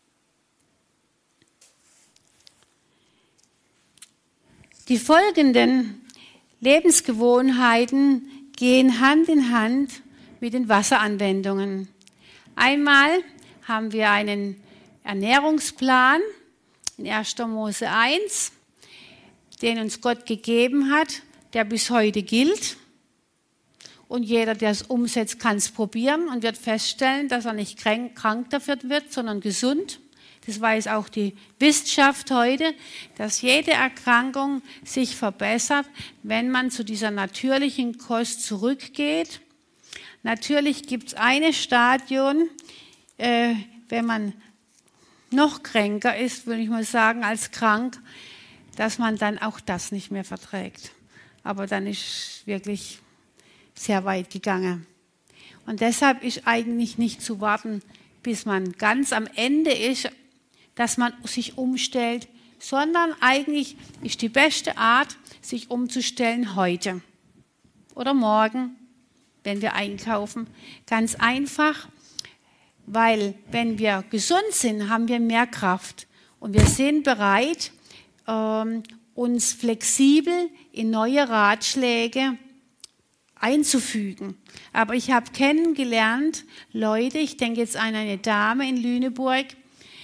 Die folgenden Lebensgewohnheiten gehen Hand in Hand mit den Wasseranwendungen. Einmal haben wir einen Ernährungsplan in erster Mose eins, den uns Gott gegeben hat, der bis heute gilt. Und jeder, der es umsetzt, kann es probieren und wird feststellen, dass er nicht krank dafür wird, sondern gesund. Das weiß auch die Wissenschaft heute, dass jede Erkrankung sich verbessert, wenn man zu dieser natürlichen Kost zurückgeht. Natürlich gibt es eine Stadion, äh, wenn man noch kränker ist, würde ich mal sagen, als krank, dass man dann auch das nicht mehr verträgt. Aber dann ist wirklich sehr weit gegangen. Und deshalb ist eigentlich nicht zu warten, bis man ganz am Ende ist, dass man sich umstellt, sondern eigentlich ist die beste Art, sich umzustellen heute oder morgen, wenn wir einkaufen. Ganz einfach, weil wenn wir gesund sind, haben wir mehr Kraft und wir sind bereit, ähm, uns flexibel in neue Ratschläge einzufügen. Aber ich habe kennengelernt, Leute, ich denke jetzt an eine Dame in Lüneburg,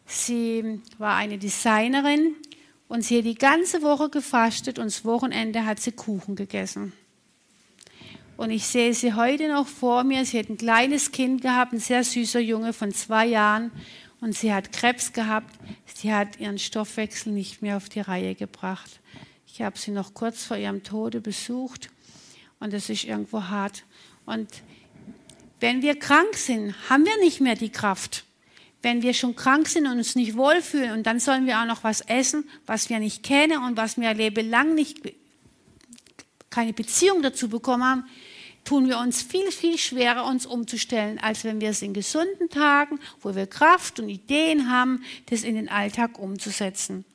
Sie war eine Designerin und sie hat die ganze Woche gefastet und das Wochenende hat sie Kuchen gegessen. Und ich sehe sie heute noch vor mir. Sie hat ein kleines Kind gehabt, ein sehr süßer Junge von zwei Jahren. Und sie hat Krebs gehabt. Sie hat ihren Stoffwechsel nicht mehr auf die Reihe gebracht. Ich habe sie noch kurz vor ihrem Tode besucht. Und das ist irgendwo hart. Und wenn wir krank sind, haben wir nicht mehr die Kraft. Wenn wir schon krank sind und uns nicht wohlfühlen und dann sollen wir auch noch was essen, was wir nicht kennen und was wir ein Leben lang nicht, keine Beziehung dazu bekommen haben, tun wir uns viel, viel schwerer, uns umzustellen, als wenn wir es in gesunden Tagen, wo wir Kraft und Ideen haben, das in den Alltag umzusetzen.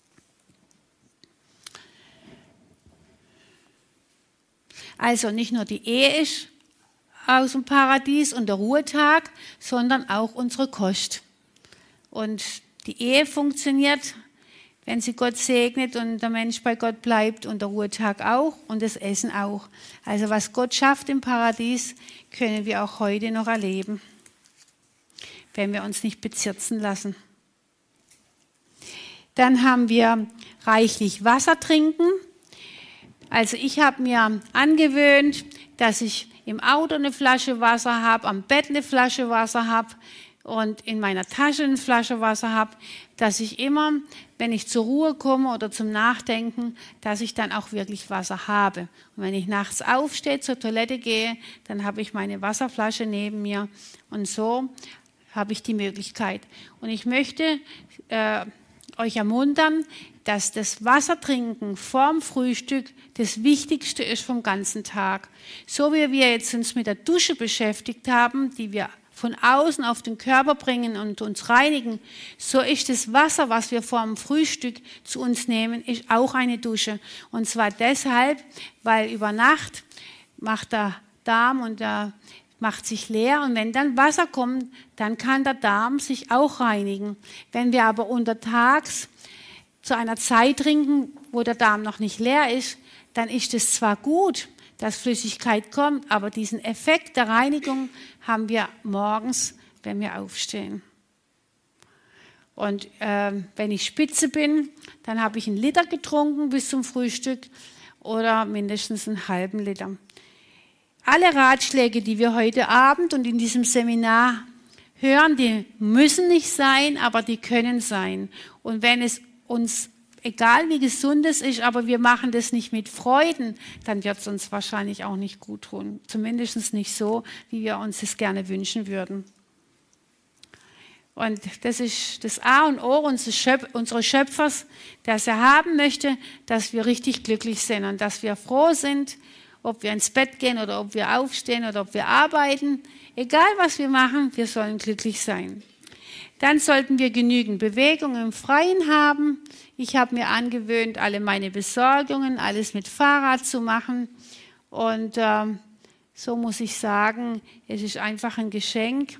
Also nicht nur die Ehe ist aus dem Paradies und der Ruhetag, sondern auch unsere Kost. Und die Ehe funktioniert, wenn sie Gott segnet und der Mensch bei Gott bleibt und der Ruhetag auch und das Essen auch. Also was Gott schafft im Paradies, können wir auch heute noch erleben, wenn wir uns nicht bezirzen lassen. Dann haben wir reichlich Wasser trinken. Also ich habe mir angewöhnt, dass ich im Auto eine Flasche Wasser habe, am Bett eine Flasche Wasser habe und in meiner Tasche eine Flasche Wasser habe, dass ich immer, wenn ich zur Ruhe komme oder zum Nachdenken, dass ich dann auch wirklich Wasser habe. Und wenn ich nachts aufstehe, zur Toilette gehe, dann habe ich meine Wasserflasche neben mir und so habe ich die Möglichkeit. Und ich möchte äh, euch ermuntern, dass das Wassertrinken vorm Frühstück das Wichtigste ist vom ganzen Tag. So wie wir jetzt uns mit der Dusche beschäftigt haben, die wir von außen auf den Körper bringen und uns reinigen, so ist das Wasser, was wir vorm Frühstück zu uns nehmen, ist auch eine Dusche. Und zwar deshalb, weil über Nacht macht der Darm und der macht sich leer und wenn dann Wasser kommt, dann kann der Darm sich auch reinigen. Wenn wir aber untertags zu einer Zeit trinken, wo der Darm noch nicht leer ist, dann ist es zwar gut, dass Flüssigkeit kommt, aber diesen Effekt der Reinigung haben wir morgens, wenn wir aufstehen. Und äh, wenn ich spitze bin, dann habe ich einen Liter getrunken bis zum Frühstück oder mindestens einen halben Liter. Alle Ratschläge, die wir heute Abend und in diesem Seminar hören, die müssen nicht sein, aber die können sein. Und wenn es uns, egal wie gesund es ist, aber wir machen das nicht mit Freuden, dann wird es uns wahrscheinlich auch nicht gut tun. Zumindest nicht so, wie wir uns es gerne wünschen würden. Und das ist das A und O unseres Schöpfers, dass er haben möchte, dass wir richtig glücklich sind und dass wir froh sind, ob wir ins Bett gehen oder ob wir aufstehen oder ob wir arbeiten. Egal, was wir machen, wir sollen glücklich sein. Dann sollten wir genügend Bewegung im Freien haben. Ich habe mir angewöhnt, alle meine Besorgungen, alles mit Fahrrad zu machen. Und äh, so muss ich sagen, es ist einfach ein Geschenk,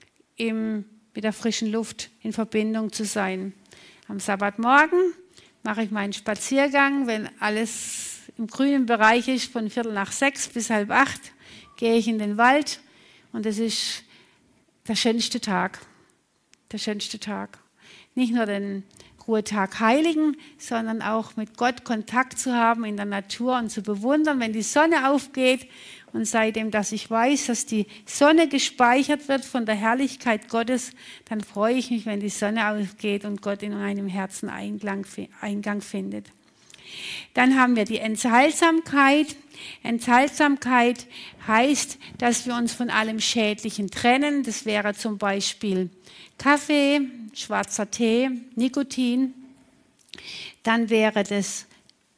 im, mit der frischen Luft in Verbindung zu sein. Am Sabbatmorgen mache ich meinen Spaziergang, wenn alles im grünen Bereich ist, von Viertel nach sechs bis halb acht, gehe ich in den Wald und es ist der schönste Tag. Der schönste Tag. Nicht nur den Ruhetag heiligen, sondern auch mit Gott Kontakt zu haben in der Natur und zu bewundern, wenn die Sonne aufgeht. Und seitdem, dass ich weiß, dass die Sonne gespeichert wird von der Herrlichkeit Gottes, dann freue ich mich, wenn die Sonne aufgeht und Gott in meinem Herzen Eingang, Eingang findet. Dann haben wir die Enthaltsamkeit. Enthaltsamkeit heißt, dass wir uns von allem Schädlichen trennen. Das wäre zum Beispiel Kaffee, schwarzer Tee, Nikotin. Dann wäre das,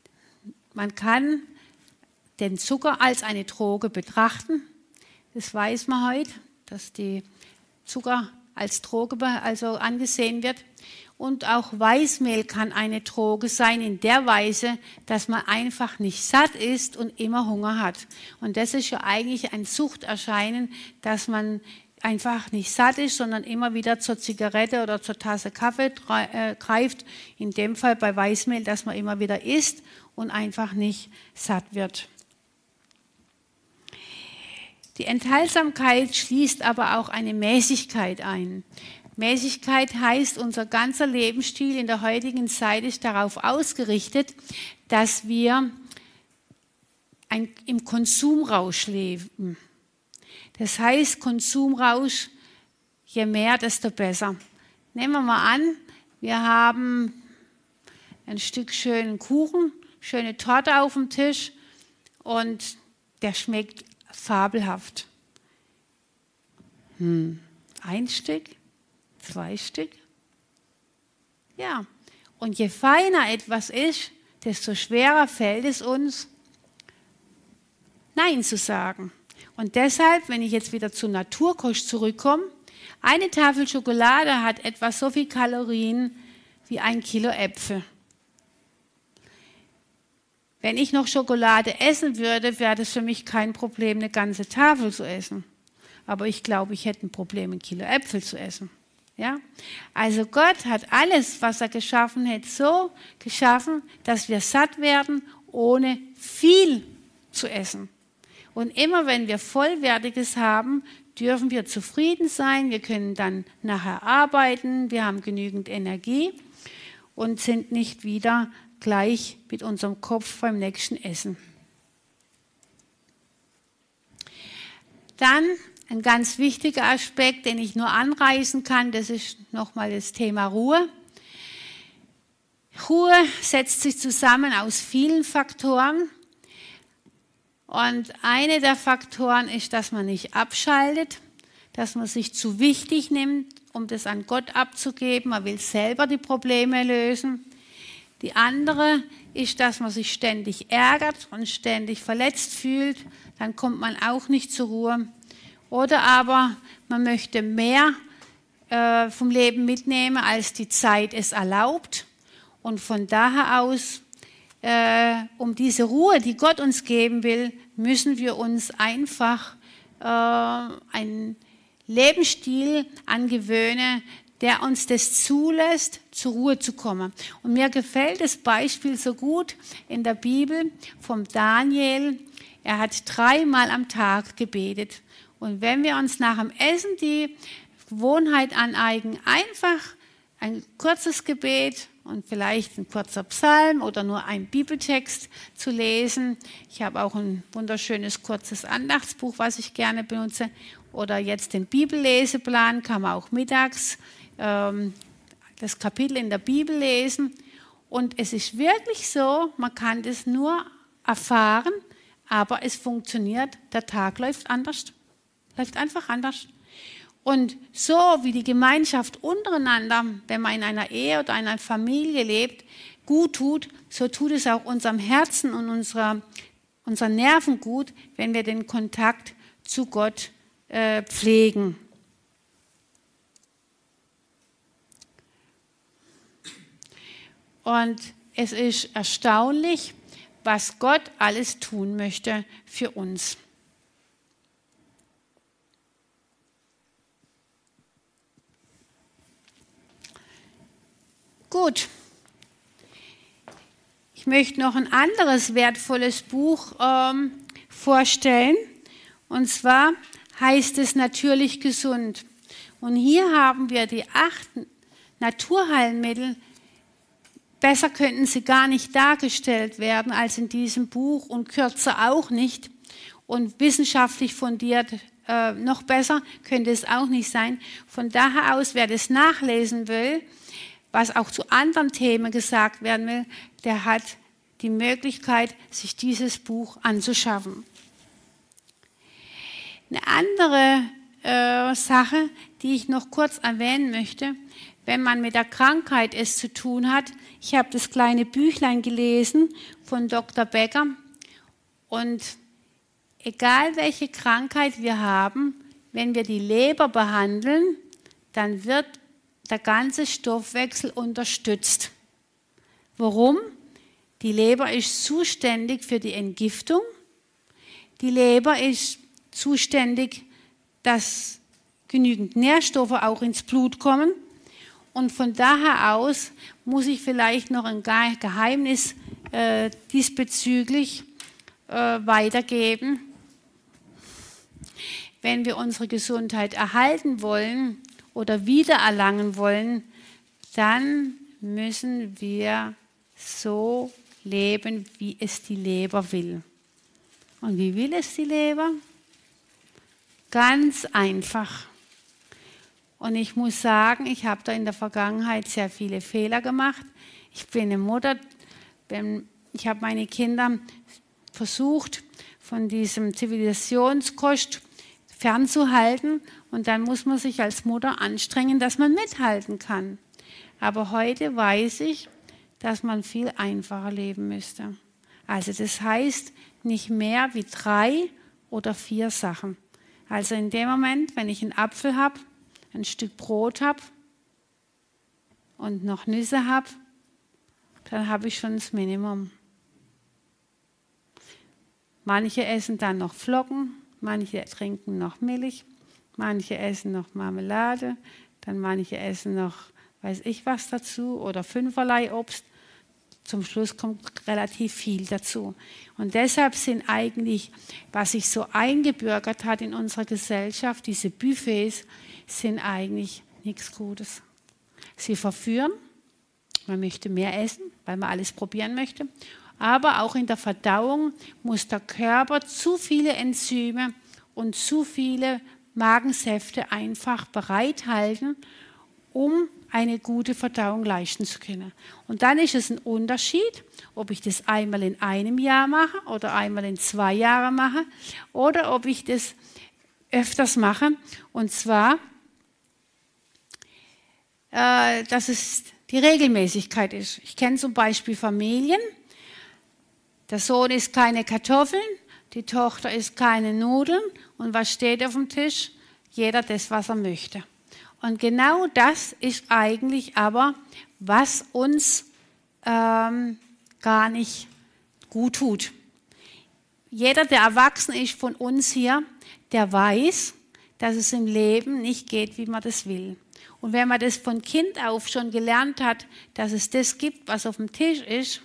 man kann den Zucker als eine Droge betrachten. Das weiß man heute, dass die Zucker als Droge also angesehen wird. Und auch Weißmehl kann eine Droge sein in der Weise, dass man einfach nicht satt ist und immer Hunger hat. Und das ist ja eigentlich ein Suchterscheinen, dass man einfach nicht satt ist, sondern immer wieder zur Zigarette oder zur Tasse Kaffee greift. In dem Fall bei Weißmehl, dass man immer wieder isst und einfach nicht satt wird. Die Enthaltsamkeit schließt aber auch eine Mäßigkeit ein. Mäßigkeit heißt, unser ganzer Lebensstil in der heutigen Zeit ist darauf ausgerichtet, dass wir ein, im Konsumrausch leben. Das heißt, Konsumrausch, je mehr, desto besser. Nehmen wir mal an, wir haben ein Stück schönen Kuchen, schöne Torte auf dem Tisch und der schmeckt fabelhaft. Hm. Ein Stück, zwei Stück. Ja, und je feiner etwas ist, desto schwerer fällt es uns, Nein zu sagen. Und deshalb, wenn ich jetzt wieder zur Naturkost zurückkomme, eine Tafel Schokolade hat etwa so viel Kalorien wie ein Kilo Äpfel. Wenn ich noch Schokolade essen würde, wäre das für mich kein Problem, eine ganze Tafel zu essen. Aber ich glaube, ich hätte ein Problem, ein Kilo Äpfel zu essen. Ja? Also Gott hat alles, was er geschaffen hat, so geschaffen, dass wir satt werden, ohne viel zu essen. Und immer wenn wir Vollwertiges haben, dürfen wir zufrieden sein. Wir können dann nachher arbeiten, wir haben genügend Energie und sind nicht wieder gleich mit unserem Kopf beim nächsten Essen. Dann ein ganz wichtiger Aspekt, den ich nur anreißen kann, das ist nochmal das Thema Ruhe. Ruhe setzt sich zusammen aus vielen Faktoren. Und einer der Faktoren ist, dass man nicht abschaltet, dass man sich zu wichtig nimmt, um das an Gott abzugeben. Man will selber die Probleme lösen. Die andere ist, dass man sich ständig ärgert und ständig verletzt fühlt. Dann kommt man auch nicht zur Ruhe. Oder aber man möchte mehr äh, vom Leben mitnehmen, als die Zeit es erlaubt. Und von daher aus, äh, um diese Ruhe, die Gott uns geben will, müssen wir uns einfach äh, einen Lebensstil angewöhnen, der uns das zulässt, zur Ruhe zu kommen. Und mir gefällt das Beispiel so gut in der Bibel vom Daniel. Er hat dreimal am Tag gebetet. Und wenn wir uns nach dem Essen die Gewohnheit aneignen, einfach ein kurzes Gebet und vielleicht ein kurzer Psalm oder nur ein Bibeltext zu lesen. Ich habe auch ein wunderschönes kurzes Andachtsbuch, was ich gerne benutze. Oder jetzt den Bibelleseplan, kann man auch mittags ähm, das Kapitel in der Bibel lesen. Und es ist wirklich so, man kann das nur erfahren, aber es funktioniert, der Tag läuft anders. Läuft einfach anders. Und so wie die Gemeinschaft untereinander, wenn man in einer Ehe oder einer Familie lebt, gut tut, so tut es auch unserem Herzen und unserer, unseren Nerven gut, wenn wir den Kontakt zu Gott äh, pflegen. Und es ist erstaunlich, was Gott alles tun möchte für uns. Gut, ich möchte noch ein anderes wertvolles Buch ähm, vorstellen. Und zwar heißt es Natürlich gesund. Und hier haben wir die acht Naturheilmittel. Besser könnten sie gar nicht dargestellt werden als in diesem Buch und kürzer auch nicht. Und wissenschaftlich fundiert äh, noch besser könnte es auch nicht sein. Von daher aus, wer das nachlesen will, was auch zu anderen Themen gesagt werden will, der hat die Möglichkeit, sich dieses Buch anzuschaffen. Eine andere äh, Sache, die ich noch kurz erwähnen möchte, wenn man mit der Krankheit es zu tun hat. Ich habe das kleine Büchlein gelesen von Doktor Becker und egal welche Krankheit wir haben, wenn wir die Leber behandeln, dann wird der ganze Stoffwechsel unterstützt. Warum? Die Leber ist zuständig für die Entgiftung. Die Leber ist zuständig, dass genügend Nährstoffe auch ins Blut kommen. Und von daher aus muss ich vielleicht noch ein Geheimnis äh, diesbezüglich äh, weitergeben. Wenn wir unsere Gesundheit erhalten wollen oder wiedererlangen wollen, dann müssen wir so leben, wie es die Leber will. Und wie will es die Leber? Ganz einfach. Und ich muss sagen, ich habe da in der Vergangenheit sehr viele Fehler gemacht. Ich bin eine Mutter, ich habe meine Kinder versucht, von diesem Zivilisationskost fernzuhalten. Und dann muss man sich als Mutter anstrengen, dass man mithalten kann. Aber heute weiß ich, dass man viel einfacher leben müsste. Also das heißt nicht mehr wie drei oder vier Sachen. Also in dem Moment, wenn ich einen Apfel habe, ein Stück Brot habe und noch Nüsse habe, dann habe ich schon das Minimum. Manche essen dann noch Flocken, manche trinken noch Milch, manche essen noch Marmelade, dann manche essen noch, weiß ich was dazu, oder fünferlei Obst. Zum Schluss kommt relativ viel dazu. Und deshalb sind eigentlich, was sich so eingebürgert hat in unserer Gesellschaft, diese Buffets, sind eigentlich nichts Gutes. Sie verführen, man möchte mehr essen, weil man alles probieren möchte. Aber auch in der Verdauung muss der Körper zu viele Enzyme und zu viele Magensäfte einfach bereithalten, um eine gute Verdauung leisten zu können. Und dann ist es ein Unterschied, ob ich das einmal in einem Jahr mache oder einmal in zwei Jahren mache oder ob ich das öfters mache. Und zwar, äh, dass es die Regelmäßigkeit ist. Ich kenne zum Beispiel Familien, der Sohn isst keine Kartoffeln, die Tochter isst keine Nudeln und was steht auf dem Tisch? Jeder das, was er möchte. Und genau das ist eigentlich aber, was uns ähm, gar nicht gut tut. Jeder, der erwachsen ist von uns hier, der weiß, dass es im Leben nicht geht, wie man das will. Und wenn man das von Kind auf schon gelernt hat, dass es das gibt, was auf dem Tisch ist,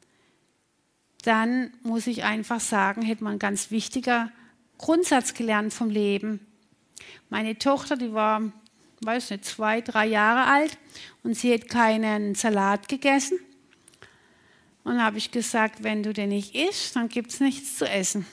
dann muss ich einfach sagen, hätte man einen ganz wichtiger Grundsatz gelernt vom Leben. Meine Tochter, die war, weiß nicht, zwei, drei Jahre alt und sie hat keinen Salat gegessen. Und dann habe ich gesagt, wenn du den nicht isst, dann gibt es nichts zu essen.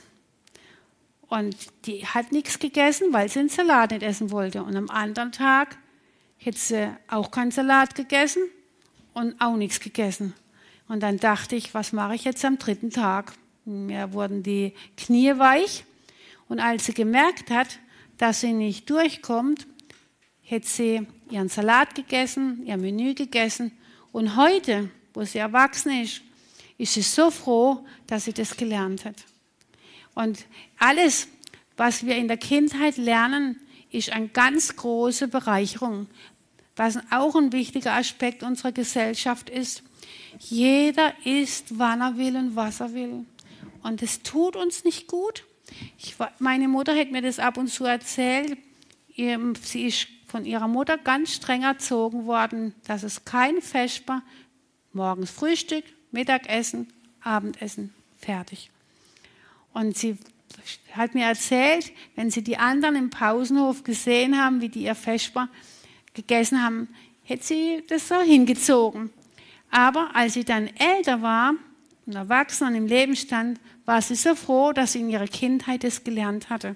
Und die hat nichts gegessen, weil sie den Salat nicht essen wollte. Und am anderen Tag hat sie auch keinen Salat gegessen und auch nichts gegessen. Und dann dachte ich, was mache ich jetzt am dritten Tag? Mir wurden die Knie weich. Und als sie gemerkt hat, dass sie nicht durchkommt, hat sie ihren Salat gegessen, ihr Menü gegessen. Und heute, wo sie erwachsen ist, ist sie so froh, dass sie das gelernt hat. Und alles, was wir in der Kindheit lernen, ist eine ganz große Bereicherung. Was auch ein wichtiger Aspekt unserer Gesellschaft ist, jeder isst, wann er will und was er will. Und es tut uns nicht gut. Ich, meine Mutter hat mir das ab und zu erzählt. Sie ist von ihrer Mutter ganz streng erzogen worden, dass es kein Vesper, morgens Frühstück, Mittagessen, Abendessen, fertig. Und sie hat mir erzählt, wenn sie die anderen im Pausenhof gesehen haben, wie die ihr Vesper gegessen haben, hätte sie das so hingezogen. Aber als sie dann älter war und erwachsen und im Leben stand, war sie so froh, dass sie in ihrer Kindheit das gelernt hatte.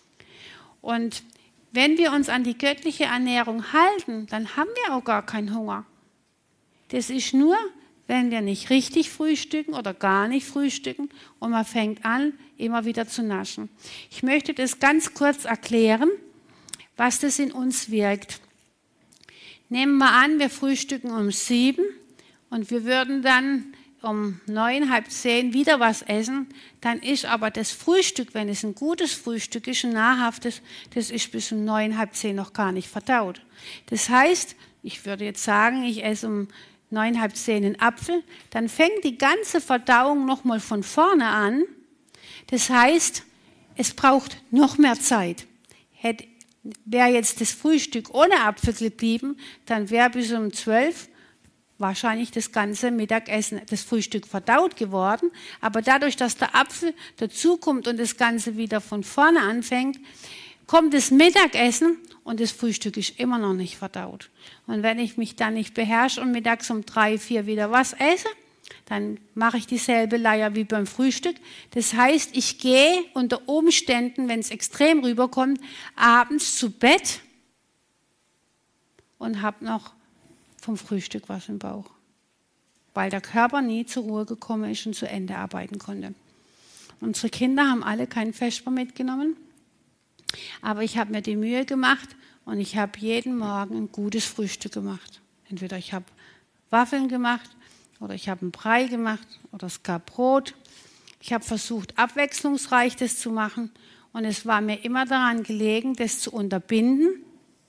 Und wenn wir uns an die göttliche Ernährung halten, dann haben wir auch gar keinen Hunger. Das ist nur, wenn wir nicht richtig frühstücken oder gar nicht frühstücken und man fängt an, immer wieder zu naschen. Ich möchte das ganz kurz erklären, was das in uns wirkt. Nehmen wir an, wir frühstücken um sieben und wir würden dann um neun, halb zehn wieder was essen, dann ist aber das Frühstück, wenn es ein gutes Frühstück ist, ein nahrhaftes, das ist bis um neun, halb zehn noch gar nicht verdaut. Das heißt, ich würde jetzt sagen, ich esse um neun, halb zehn einen Apfel, dann fängt die ganze Verdauung nochmal von vorne an. Das heißt, es braucht noch mehr Zeit. Hätte, wäre jetzt das Frühstück ohne Apfel geblieben, dann wäre bis um zwölf wahrscheinlich das ganze Mittagessen, das Frühstück verdaut geworden. Aber dadurch, dass der Apfel dazukommt und das Ganze wieder von vorne anfängt, kommt das Mittagessen und das Frühstück ist immer noch nicht verdaut. Und wenn ich mich dann nicht beherrsche und mittags um drei, vier wieder was esse, dann mache ich dieselbe Leier wie beim Frühstück. Das heißt, ich gehe unter Umständen, wenn es extrem rüberkommt, abends zu Bett und habe noch vom Frühstück was im Bauch, weil der Körper nie zur Ruhe gekommen ist und zu Ende arbeiten konnte. Unsere Kinder haben alle keinen Vesper mitgenommen, aber ich habe mir die Mühe gemacht und ich habe jeden Morgen ein gutes Frühstück gemacht. Entweder ich habe Waffeln gemacht oder ich habe einen Brei gemacht oder es gab Brot. Ich habe versucht, abwechslungsreich das zu machen und es war mir immer daran gelegen, das zu unterbinden,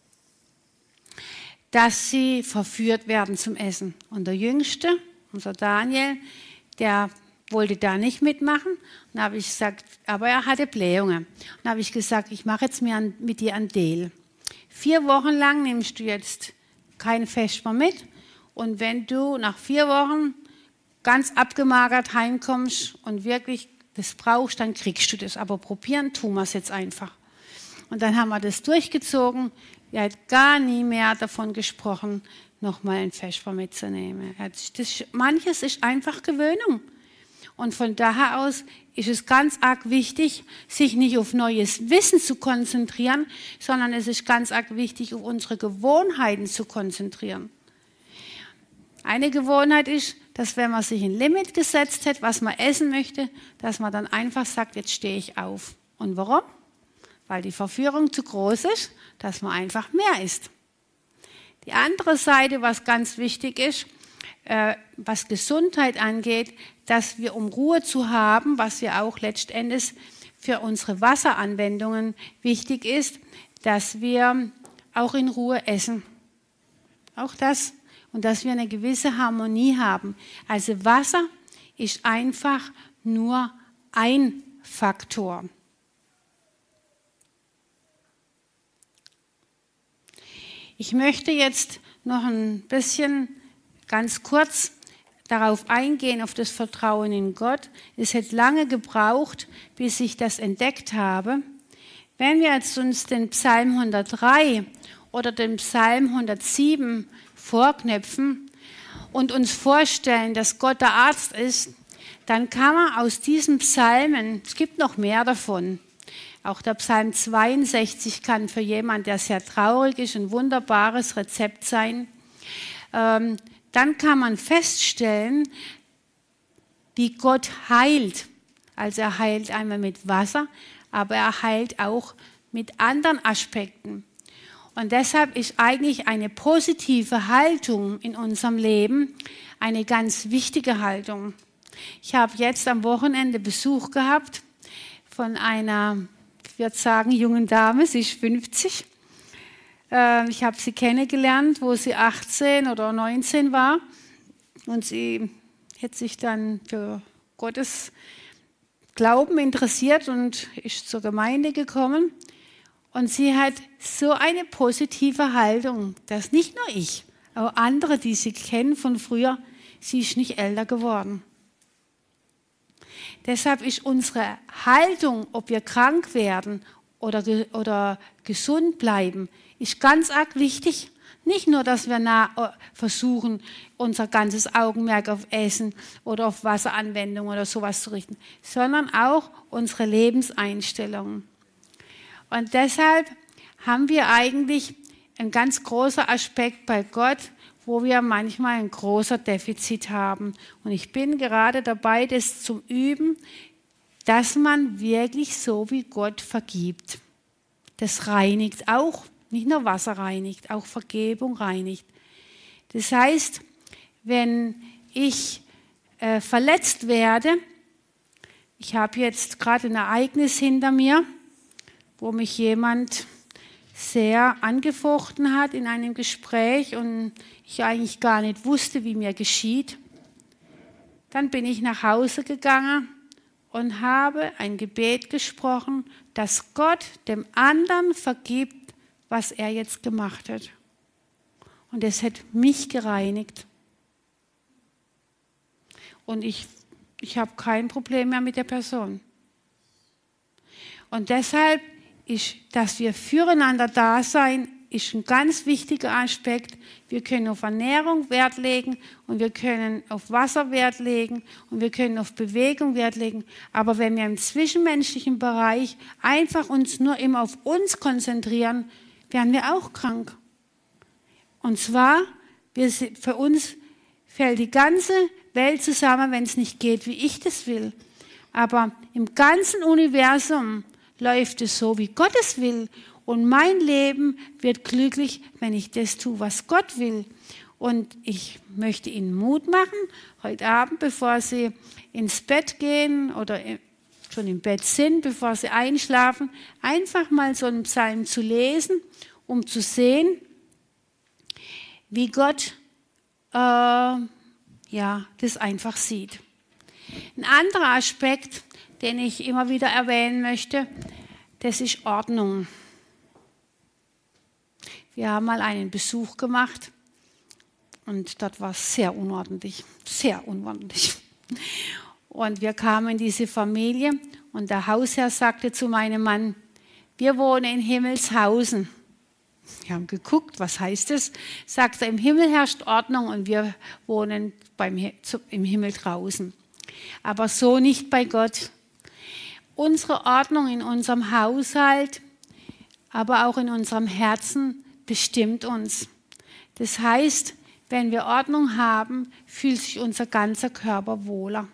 dass sie verführt werden zum Essen. Und der Jüngste, unser Daniel, der wollte da nicht mitmachen. Und da habe ich gesagt, aber er hatte Blähungen. Und da habe ich gesagt, ich mache jetzt mit dir einen Deal. Vier Wochen lang nimmst du jetzt kein Vesper mit. Und wenn du nach vier Wochen ganz abgemagert heimkommst und wirklich das brauchst, dann kriegst du das. Aber probieren tun wir es jetzt einfach. Und dann haben wir das durchgezogen. Er hat gar nie mehr davon gesprochen, nochmal ein Vesper mitzunehmen. Das, manches ist einfach Gewöhnung. Und von daher aus ist es ganz arg wichtig, sich nicht auf neues Wissen zu konzentrieren, sondern es ist ganz arg wichtig, auf unsere Gewohnheiten zu konzentrieren. Eine Gewohnheit ist, dass wenn man sich ein Limit gesetzt hat, was man essen möchte, dass man dann einfach sagt, jetzt stehe ich auf. Und warum? Weil die Verführung zu groß ist, dass man einfach mehr isst. Die andere Seite, was ganz wichtig ist, äh, was Gesundheit angeht, dass wir, um Ruhe zu haben, was ja auch letztendlich für unsere Wasseranwendungen wichtig ist, dass wir auch in Ruhe essen. Auch das. Und dass wir eine gewisse Harmonie haben. Also Wasser ist einfach nur ein Faktor. Ich möchte jetzt noch ein bisschen ganz kurz darauf eingehen, auf das Vertrauen in Gott. Es hat lange gebraucht, bis ich das entdeckt habe. Wenn wir jetzt uns den Psalm hundertdrei oder den Psalm hundertsieben vorknöpfen und uns vorstellen, dass Gott der Arzt ist, dann kann man aus diesen Psalmen, es gibt noch mehr davon, auch der Psalm zweiundsechzig kann für jemanden, der sehr traurig ist, ein wunderbares Rezept sein. Ähm, dann kann man feststellen, wie Gott heilt. Also er heilt einmal mit Wasser, aber er heilt auch mit anderen Aspekten. Und deshalb ist eigentlich eine positive Haltung in unserem Leben eine ganz wichtige Haltung. Ich habe jetzt am Wochenende Besuch gehabt von einer, ich würde sagen, jungen Dame, sie ist fünfzig. Ich habe sie kennengelernt, wo sie achtzehn oder neunzehn war. Und sie hat sich dann für Gottes Glauben interessiert und ist zur Gemeinde gekommen. Und sie hat so eine positive Haltung, dass nicht nur ich, aber andere, die sie kennen von früher, sie ist nicht älter geworden. Deshalb ist unsere Haltung, ob wir krank werden oder, oder gesund bleiben, ist ganz arg wichtig. Nicht nur, dass wir nah, versuchen, unser ganzes Augenmerk auf Essen oder auf Wasseranwendung oder sowas zu richten, sondern auch unsere Lebenseinstellungen. Und deshalb haben wir eigentlich ein ganz großer Aspekt bei Gott, wo wir manchmal ein großer Defizit haben. Und ich bin gerade dabei, das zu üben, dass man wirklich so wie Gott vergibt. Das reinigt auch, nicht nur Wasser reinigt, auch Vergebung reinigt. Das heißt, wenn ich äh, verletzt werde, ich habe jetzt gerade ein Ereignis hinter mir, wo mich jemand sehr angefochten hat in einem Gespräch und ich eigentlich gar nicht wusste, wie mir geschieht. Dann bin ich nach Hause gegangen und habe ein Gebet gesprochen, dass Gott dem anderen vergibt, was er jetzt gemacht hat. Und es hat mich gereinigt. Und ich, ich habe kein Problem mehr mit der Person. Und deshalb ist, dass wir füreinander da sein, ist ein ganz wichtiger Aspekt. Wir können auf Ernährung Wert legen und wir können auf Wasser Wert legen und wir können auf Bewegung Wert legen. Aber wenn wir im zwischenmenschlichen Bereich einfach uns nur immer auf uns konzentrieren, werden wir auch krank. Und zwar, wir, für uns fällt die ganze Welt zusammen, wenn es nicht geht, wie ich das will. Aber im ganzen Universum läuft es so, wie Gott es will. Und mein Leben wird glücklich, wenn ich das tue, was Gott will. Und ich möchte Ihnen Mut machen, heute Abend, bevor Sie ins Bett gehen oder schon im Bett sind, bevor Sie einschlafen, einfach mal so einen Psalm zu lesen, um zu sehen, wie Gott äh, ja, das einfach sieht. Ein anderer Aspekt, den ich immer wieder erwähnen möchte, das ist Ordnung. Wir haben mal einen Besuch gemacht und dort war es sehr unordentlich, sehr unordentlich. Und wir kamen in diese Familie und der Hausherr sagte zu meinem Mann, wir wohnen in Himmelshausen. Wir haben geguckt, was heißt das? Sagt er, im Himmel herrscht Ordnung und wir wohnen beim, im Himmel draußen. Aber so nicht bei Gott. Unsere Ordnung in unserem Haushalt, aber auch in unserem Herzen bestimmt uns. Das heißt, wenn wir Ordnung haben, fühlt sich unser ganzer Körper wohler.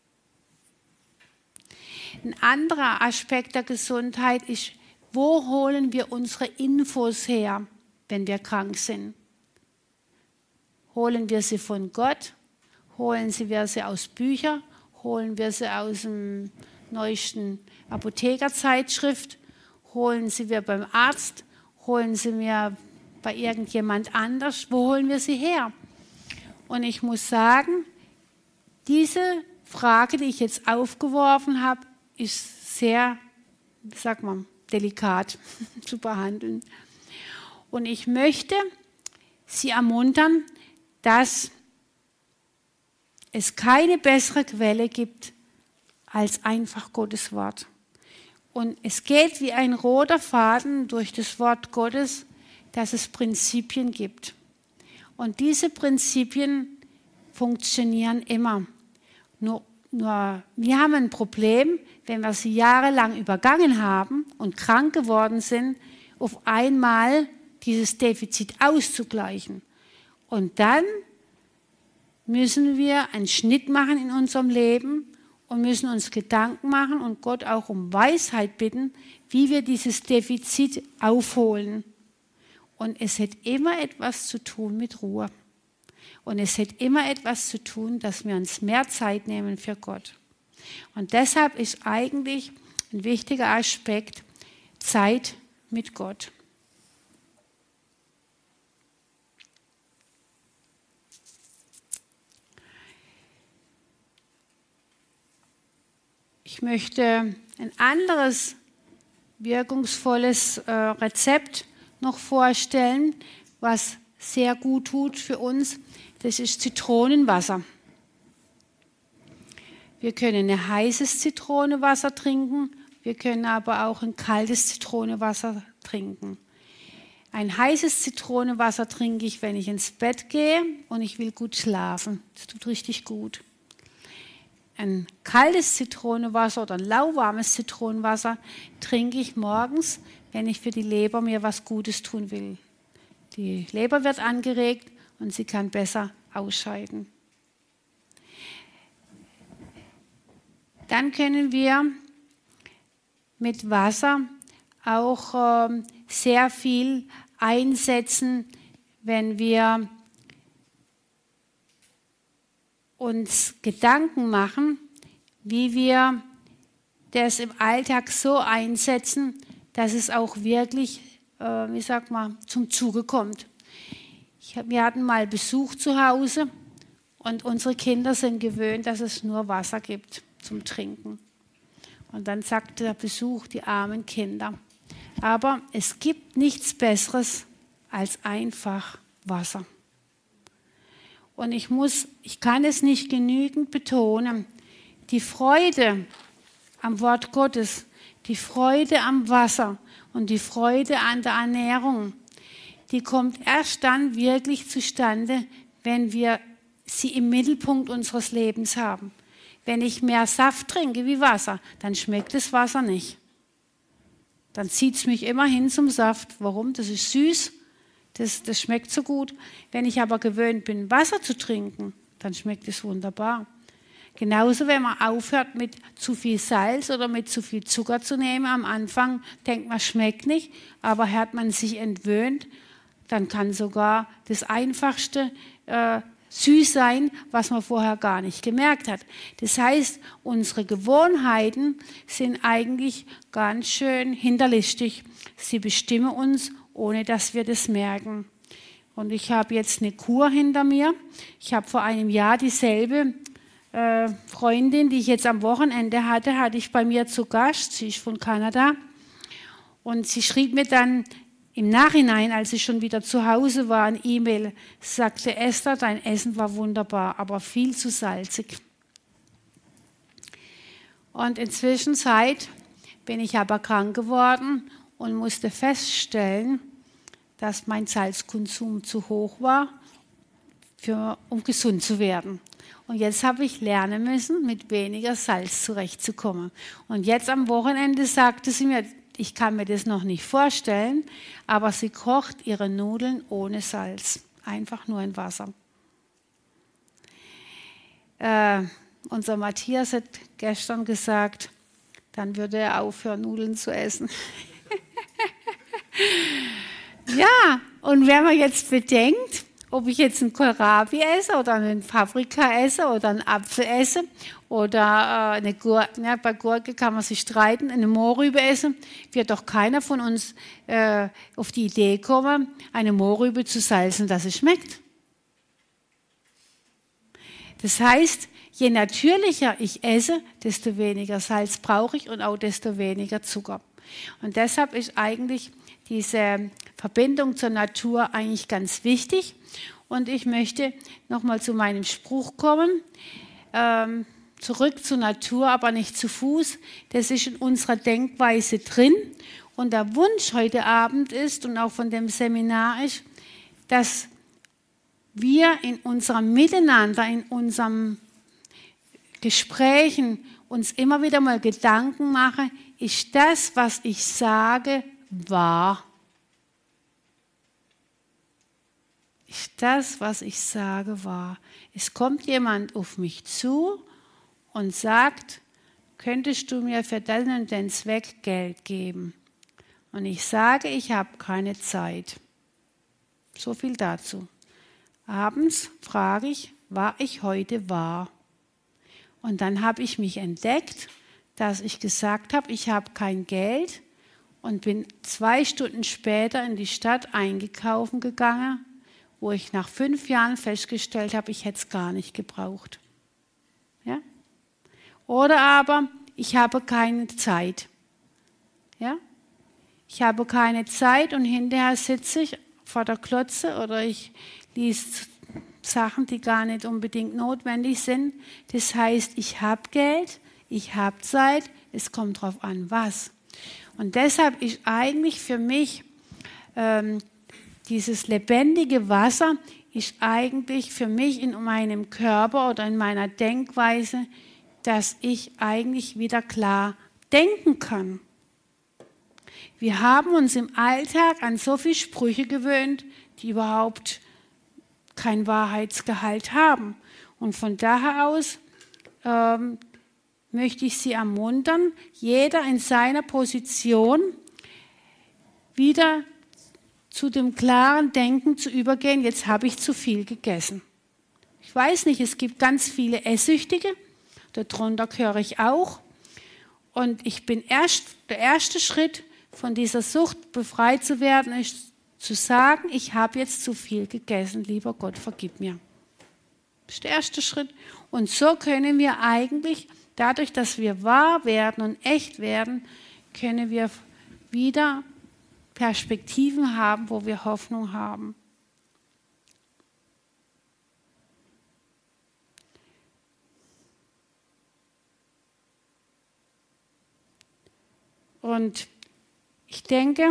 Ein anderer Aspekt der Gesundheit ist, wo holen wir unsere Infos her, wenn wir krank sind? Holen wir sie von Gott? Holen wir sie aus Büchern? Holen wir sie aus dem neuesten Apothekerzeitschrift? Holen sie wir beim Arzt? Holen sie mir bei irgendjemand anders? Wo holen wir sie her? Und ich muss sagen, diese Frage, die ich jetzt aufgeworfen habe, ist sehr, wie sagt man, delikat zu behandeln. Und ich möchte Sie ermuntern, dass es keine bessere Quelle gibt als einfach Gottes Wort. Und es geht wie ein roter Faden durch das Wort Gottes, dass es Prinzipien gibt. Und diese Prinzipien funktionieren immer. Nur, nur wir haben ein Problem, wenn wir sie jahrelang übergangen haben und krank geworden sind, auf einmal dieses Defizit auszugleichen. Und dann müssen wir einen Schnitt machen in unserem Leben und müssen uns Gedanken machen und Gott auch um Weisheit bitten, wie wir dieses Defizit aufholen. Und es hat immer etwas zu tun mit Ruhe. Und es hat immer etwas zu tun, dass wir uns mehr Zeit nehmen für Gott. Und deshalb ist eigentlich ein wichtiger Aspekt Zeit mit Gott. Ich möchte ein anderes wirkungsvolles äh, Rezept noch vorstellen, was sehr gut tut für uns. Das ist Zitronenwasser. Wir können ein heißes Zitronenwasser trinken, wir können aber auch ein kaltes Zitronenwasser trinken. Ein heißes Zitronenwasser trinke ich, wenn ich ins Bett gehe und ich will gut schlafen. Das tut richtig gut. Ein kaltes Zitronenwasser oder ein lauwarmes Zitronenwasser trinke ich morgens, wenn ich für die Leber mir was Gutes tun will. Die Leber wird angeregt und sie kann besser ausscheiden. Dann können wir mit Wasser auch äh, sehr viel einsetzen, wenn wir uns Gedanken machen, wie wir das im Alltag so einsetzen, dass es auch wirklich, äh, wie sagt man, zum Zuge kommt. Ich hab, wir hatten mal Besuch zu Hause und unsere Kinder sind gewöhnt, dass es nur Wasser gibt zum Trinken. Und dann sagte der Besuch, die armen Kinder. Aber es gibt nichts Besseres als einfach Wasser. Und ich muss, ich kann es nicht genügend betonen, die Freude am Wort Gottes, die Freude am Wasser Und die Freude an der Ernährung, die kommt erst dann wirklich zustande, wenn wir sie im Mittelpunkt unseres Lebens haben. Wenn ich mehr Saft trinke wie Wasser, dann schmeckt das Wasser nicht. Dann zieht es mich immer hin zum Saft. Warum? Das ist süß, das, das schmeckt so gut. Wenn ich aber gewöhnt bin, Wasser zu trinken, dann schmeckt es wunderbar. Genauso, wenn man aufhört, mit zu viel Salz oder mit zu viel Zucker zu nehmen. Am Anfang denkt man, schmeckt nicht, aber hat man sich entwöhnt, dann kann sogar das Einfachste äh, süß sein, was man vorher gar nicht gemerkt hat. Das heißt, unsere Gewohnheiten sind eigentlich ganz schön hinterlistig. Sie bestimmen uns, ohne dass wir das merken. Und ich habe jetzt eine Kur hinter mir. Ich habe vor einem Jahr dieselbe äh, Freundin, die ich jetzt am Wochenende hatte, hatte ich bei mir zu Gast. Sie ist von Kanada. Und sie schrieb mir dann im Nachhinein, als ich schon wieder zu Hause war, eine E-Mail, sagte: Esther, dein Essen war wunderbar, aber viel zu salzig. Und inzwischen bin ich aber krank geworden und musste feststellen, dass mein Salzkonsum zu hoch war, für, um gesund zu werden. Und jetzt habe ich lernen müssen, mit weniger Salz zurechtzukommen. Und jetzt am Wochenende sagte sie mir, ich kann mir das noch nicht vorstellen, aber sie kocht ihre Nudeln ohne Salz, einfach nur in Wasser. Äh, unser Matthias hat gestern gesagt, dann würde er aufhören, Nudeln zu essen. Ja, und wenn man jetzt bedenkt, ob ich jetzt einen Kohlrabi esse oder einen Paprika esse oder einen Apfel esse oder äh, eine Gurke, ja, bei Gurke kann man sich streiten, eine Mohrrübe esse, wird doch keiner von uns äh, auf die Idee kommen, eine Mohrrübe zu salzen, dass es schmeckt. Das heißt, je natürlicher ich esse, desto weniger Salz brauche ich und auch desto weniger Zucker. Und deshalb ist eigentlich diese Verbindung zur Natur eigentlich ganz wichtig. Und ich möchte nochmal zu meinem Spruch kommen. Ähm, zurück zur Natur, aber nicht zu Fuß. Das ist in unserer Denkweise drin. Und der Wunsch heute Abend ist und auch von dem Seminar ist, dass wir in unserem Miteinander, in unseren Gesprächen uns immer wieder mal Gedanken machen, ist das, was ich sage, wahr? Ist das, was ich sage, wahr? Es kommt jemand auf mich zu und sagt, könntest du mir für den und den Zweck Geld geben? Und ich sage, ich habe keine Zeit. So viel dazu. Abends frage ich, war ich heute wahr? Und dann habe ich mich entdeckt, dass ich gesagt habe, ich habe kein Geld und bin zwei Stunden später in die Stadt einkaufen gegangen, wo ich nach fünf Jahren festgestellt habe, ich hätte es gar nicht gebraucht. Ja? Oder aber, ich habe keine Zeit. Ja? Ich habe keine Zeit und hinterher sitze ich vor der Klotze oder ich lese Sachen, die gar nicht unbedingt notwendig sind. Das heißt, ich habe Geld, ich habe Zeit, es kommt darauf an, was. Und deshalb ist eigentlich für mich ähm, dieses lebendige Wasser ist eigentlich für mich in meinem Körper oder in meiner Denkweise, dass ich eigentlich wieder klar denken kann. Wir haben uns im Alltag an so viele Sprüche gewöhnt, die überhaupt kein Wahrheitsgehalt haben. Und von daher aus ähm, möchte ich Sie ermuntern, jeder in seiner Position wieder zu dem klaren Denken zu übergehen, jetzt habe ich zu viel gegessen. Ich weiß nicht, es gibt ganz viele Esssüchtige, darunter gehöre ich auch. Und ich bin erst, der erste Schritt, von dieser Sucht befreit zu werden, ist zu sagen, ich habe jetzt zu viel gegessen, lieber Gott, vergib mir. Das ist der erste Schritt. Und so können wir eigentlich, dadurch, dass wir wahr werden und echt werden, können wir wieder Perspektiven haben, wo wir Hoffnung haben. Und Ich denke,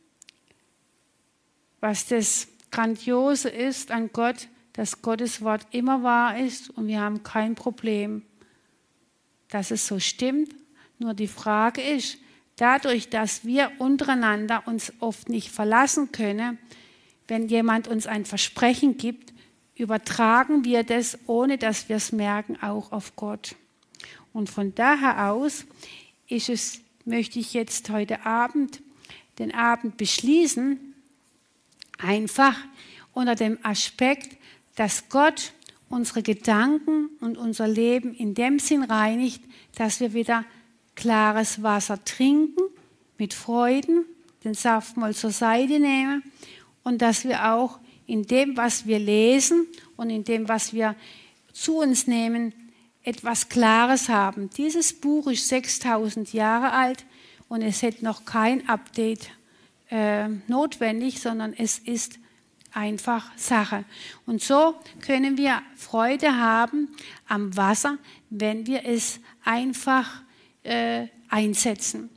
was das Grandiose ist an Gott, dass Gottes Wort immer wahr ist und wir haben kein Problem, dass es so stimmt. Nur die Frage ist, dadurch, dass wir untereinander uns oft nicht verlassen können, wenn jemand uns ein Versprechen gibt, übertragen wir das, ohne dass wir es merken, auch auf Gott. Und von daher aus ist es, möchte ich jetzt heute Abend den Abend beschließen, einfach unter dem Aspekt, dass Gott unsere Gedanken und unser Leben in dem Sinn reinigt, dass wir wieder klares Wasser trinken, mit Freuden, den Saft mal zur Seite nehmen und dass wir auch in dem, was wir lesen und in dem, was wir zu uns nehmen, etwas Klares haben. Dieses Buch ist sechstausend Jahre alt und es hat noch kein Update äh, notwendig, sondern es ist einfach Sache. Und so können wir Freude haben am Wasser, wenn wir es einfach äh, einsetzen.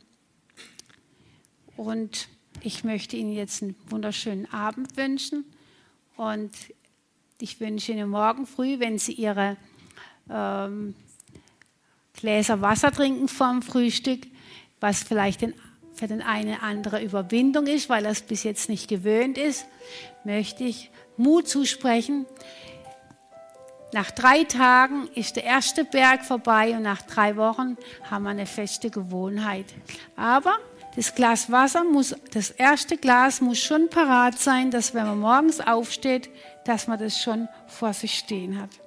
Und ich möchte Ihnen jetzt einen wunderschönen Abend wünschen und ich wünsche Ihnen morgen früh, wenn Sie Ihre ähm, Gläser Wasser trinken vorm Frühstück, was vielleicht den, für den einen oder andere Überwindung ist, weil er es bis jetzt nicht gewöhnt ist, möchte ich Mut zusprechen. Nach drei Tagen ist der erste Berg vorbei und nach drei Wochen haben wir eine feste Gewohnheit. Aber das Glas Wasser muss, das erste Glas muss schon parat sein, dass wenn man morgens aufsteht, dass man das schon vor sich stehen hat.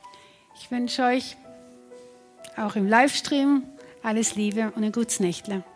Ich wünsche euch auch im Livestream alles Liebe und ein gutes Nächtle.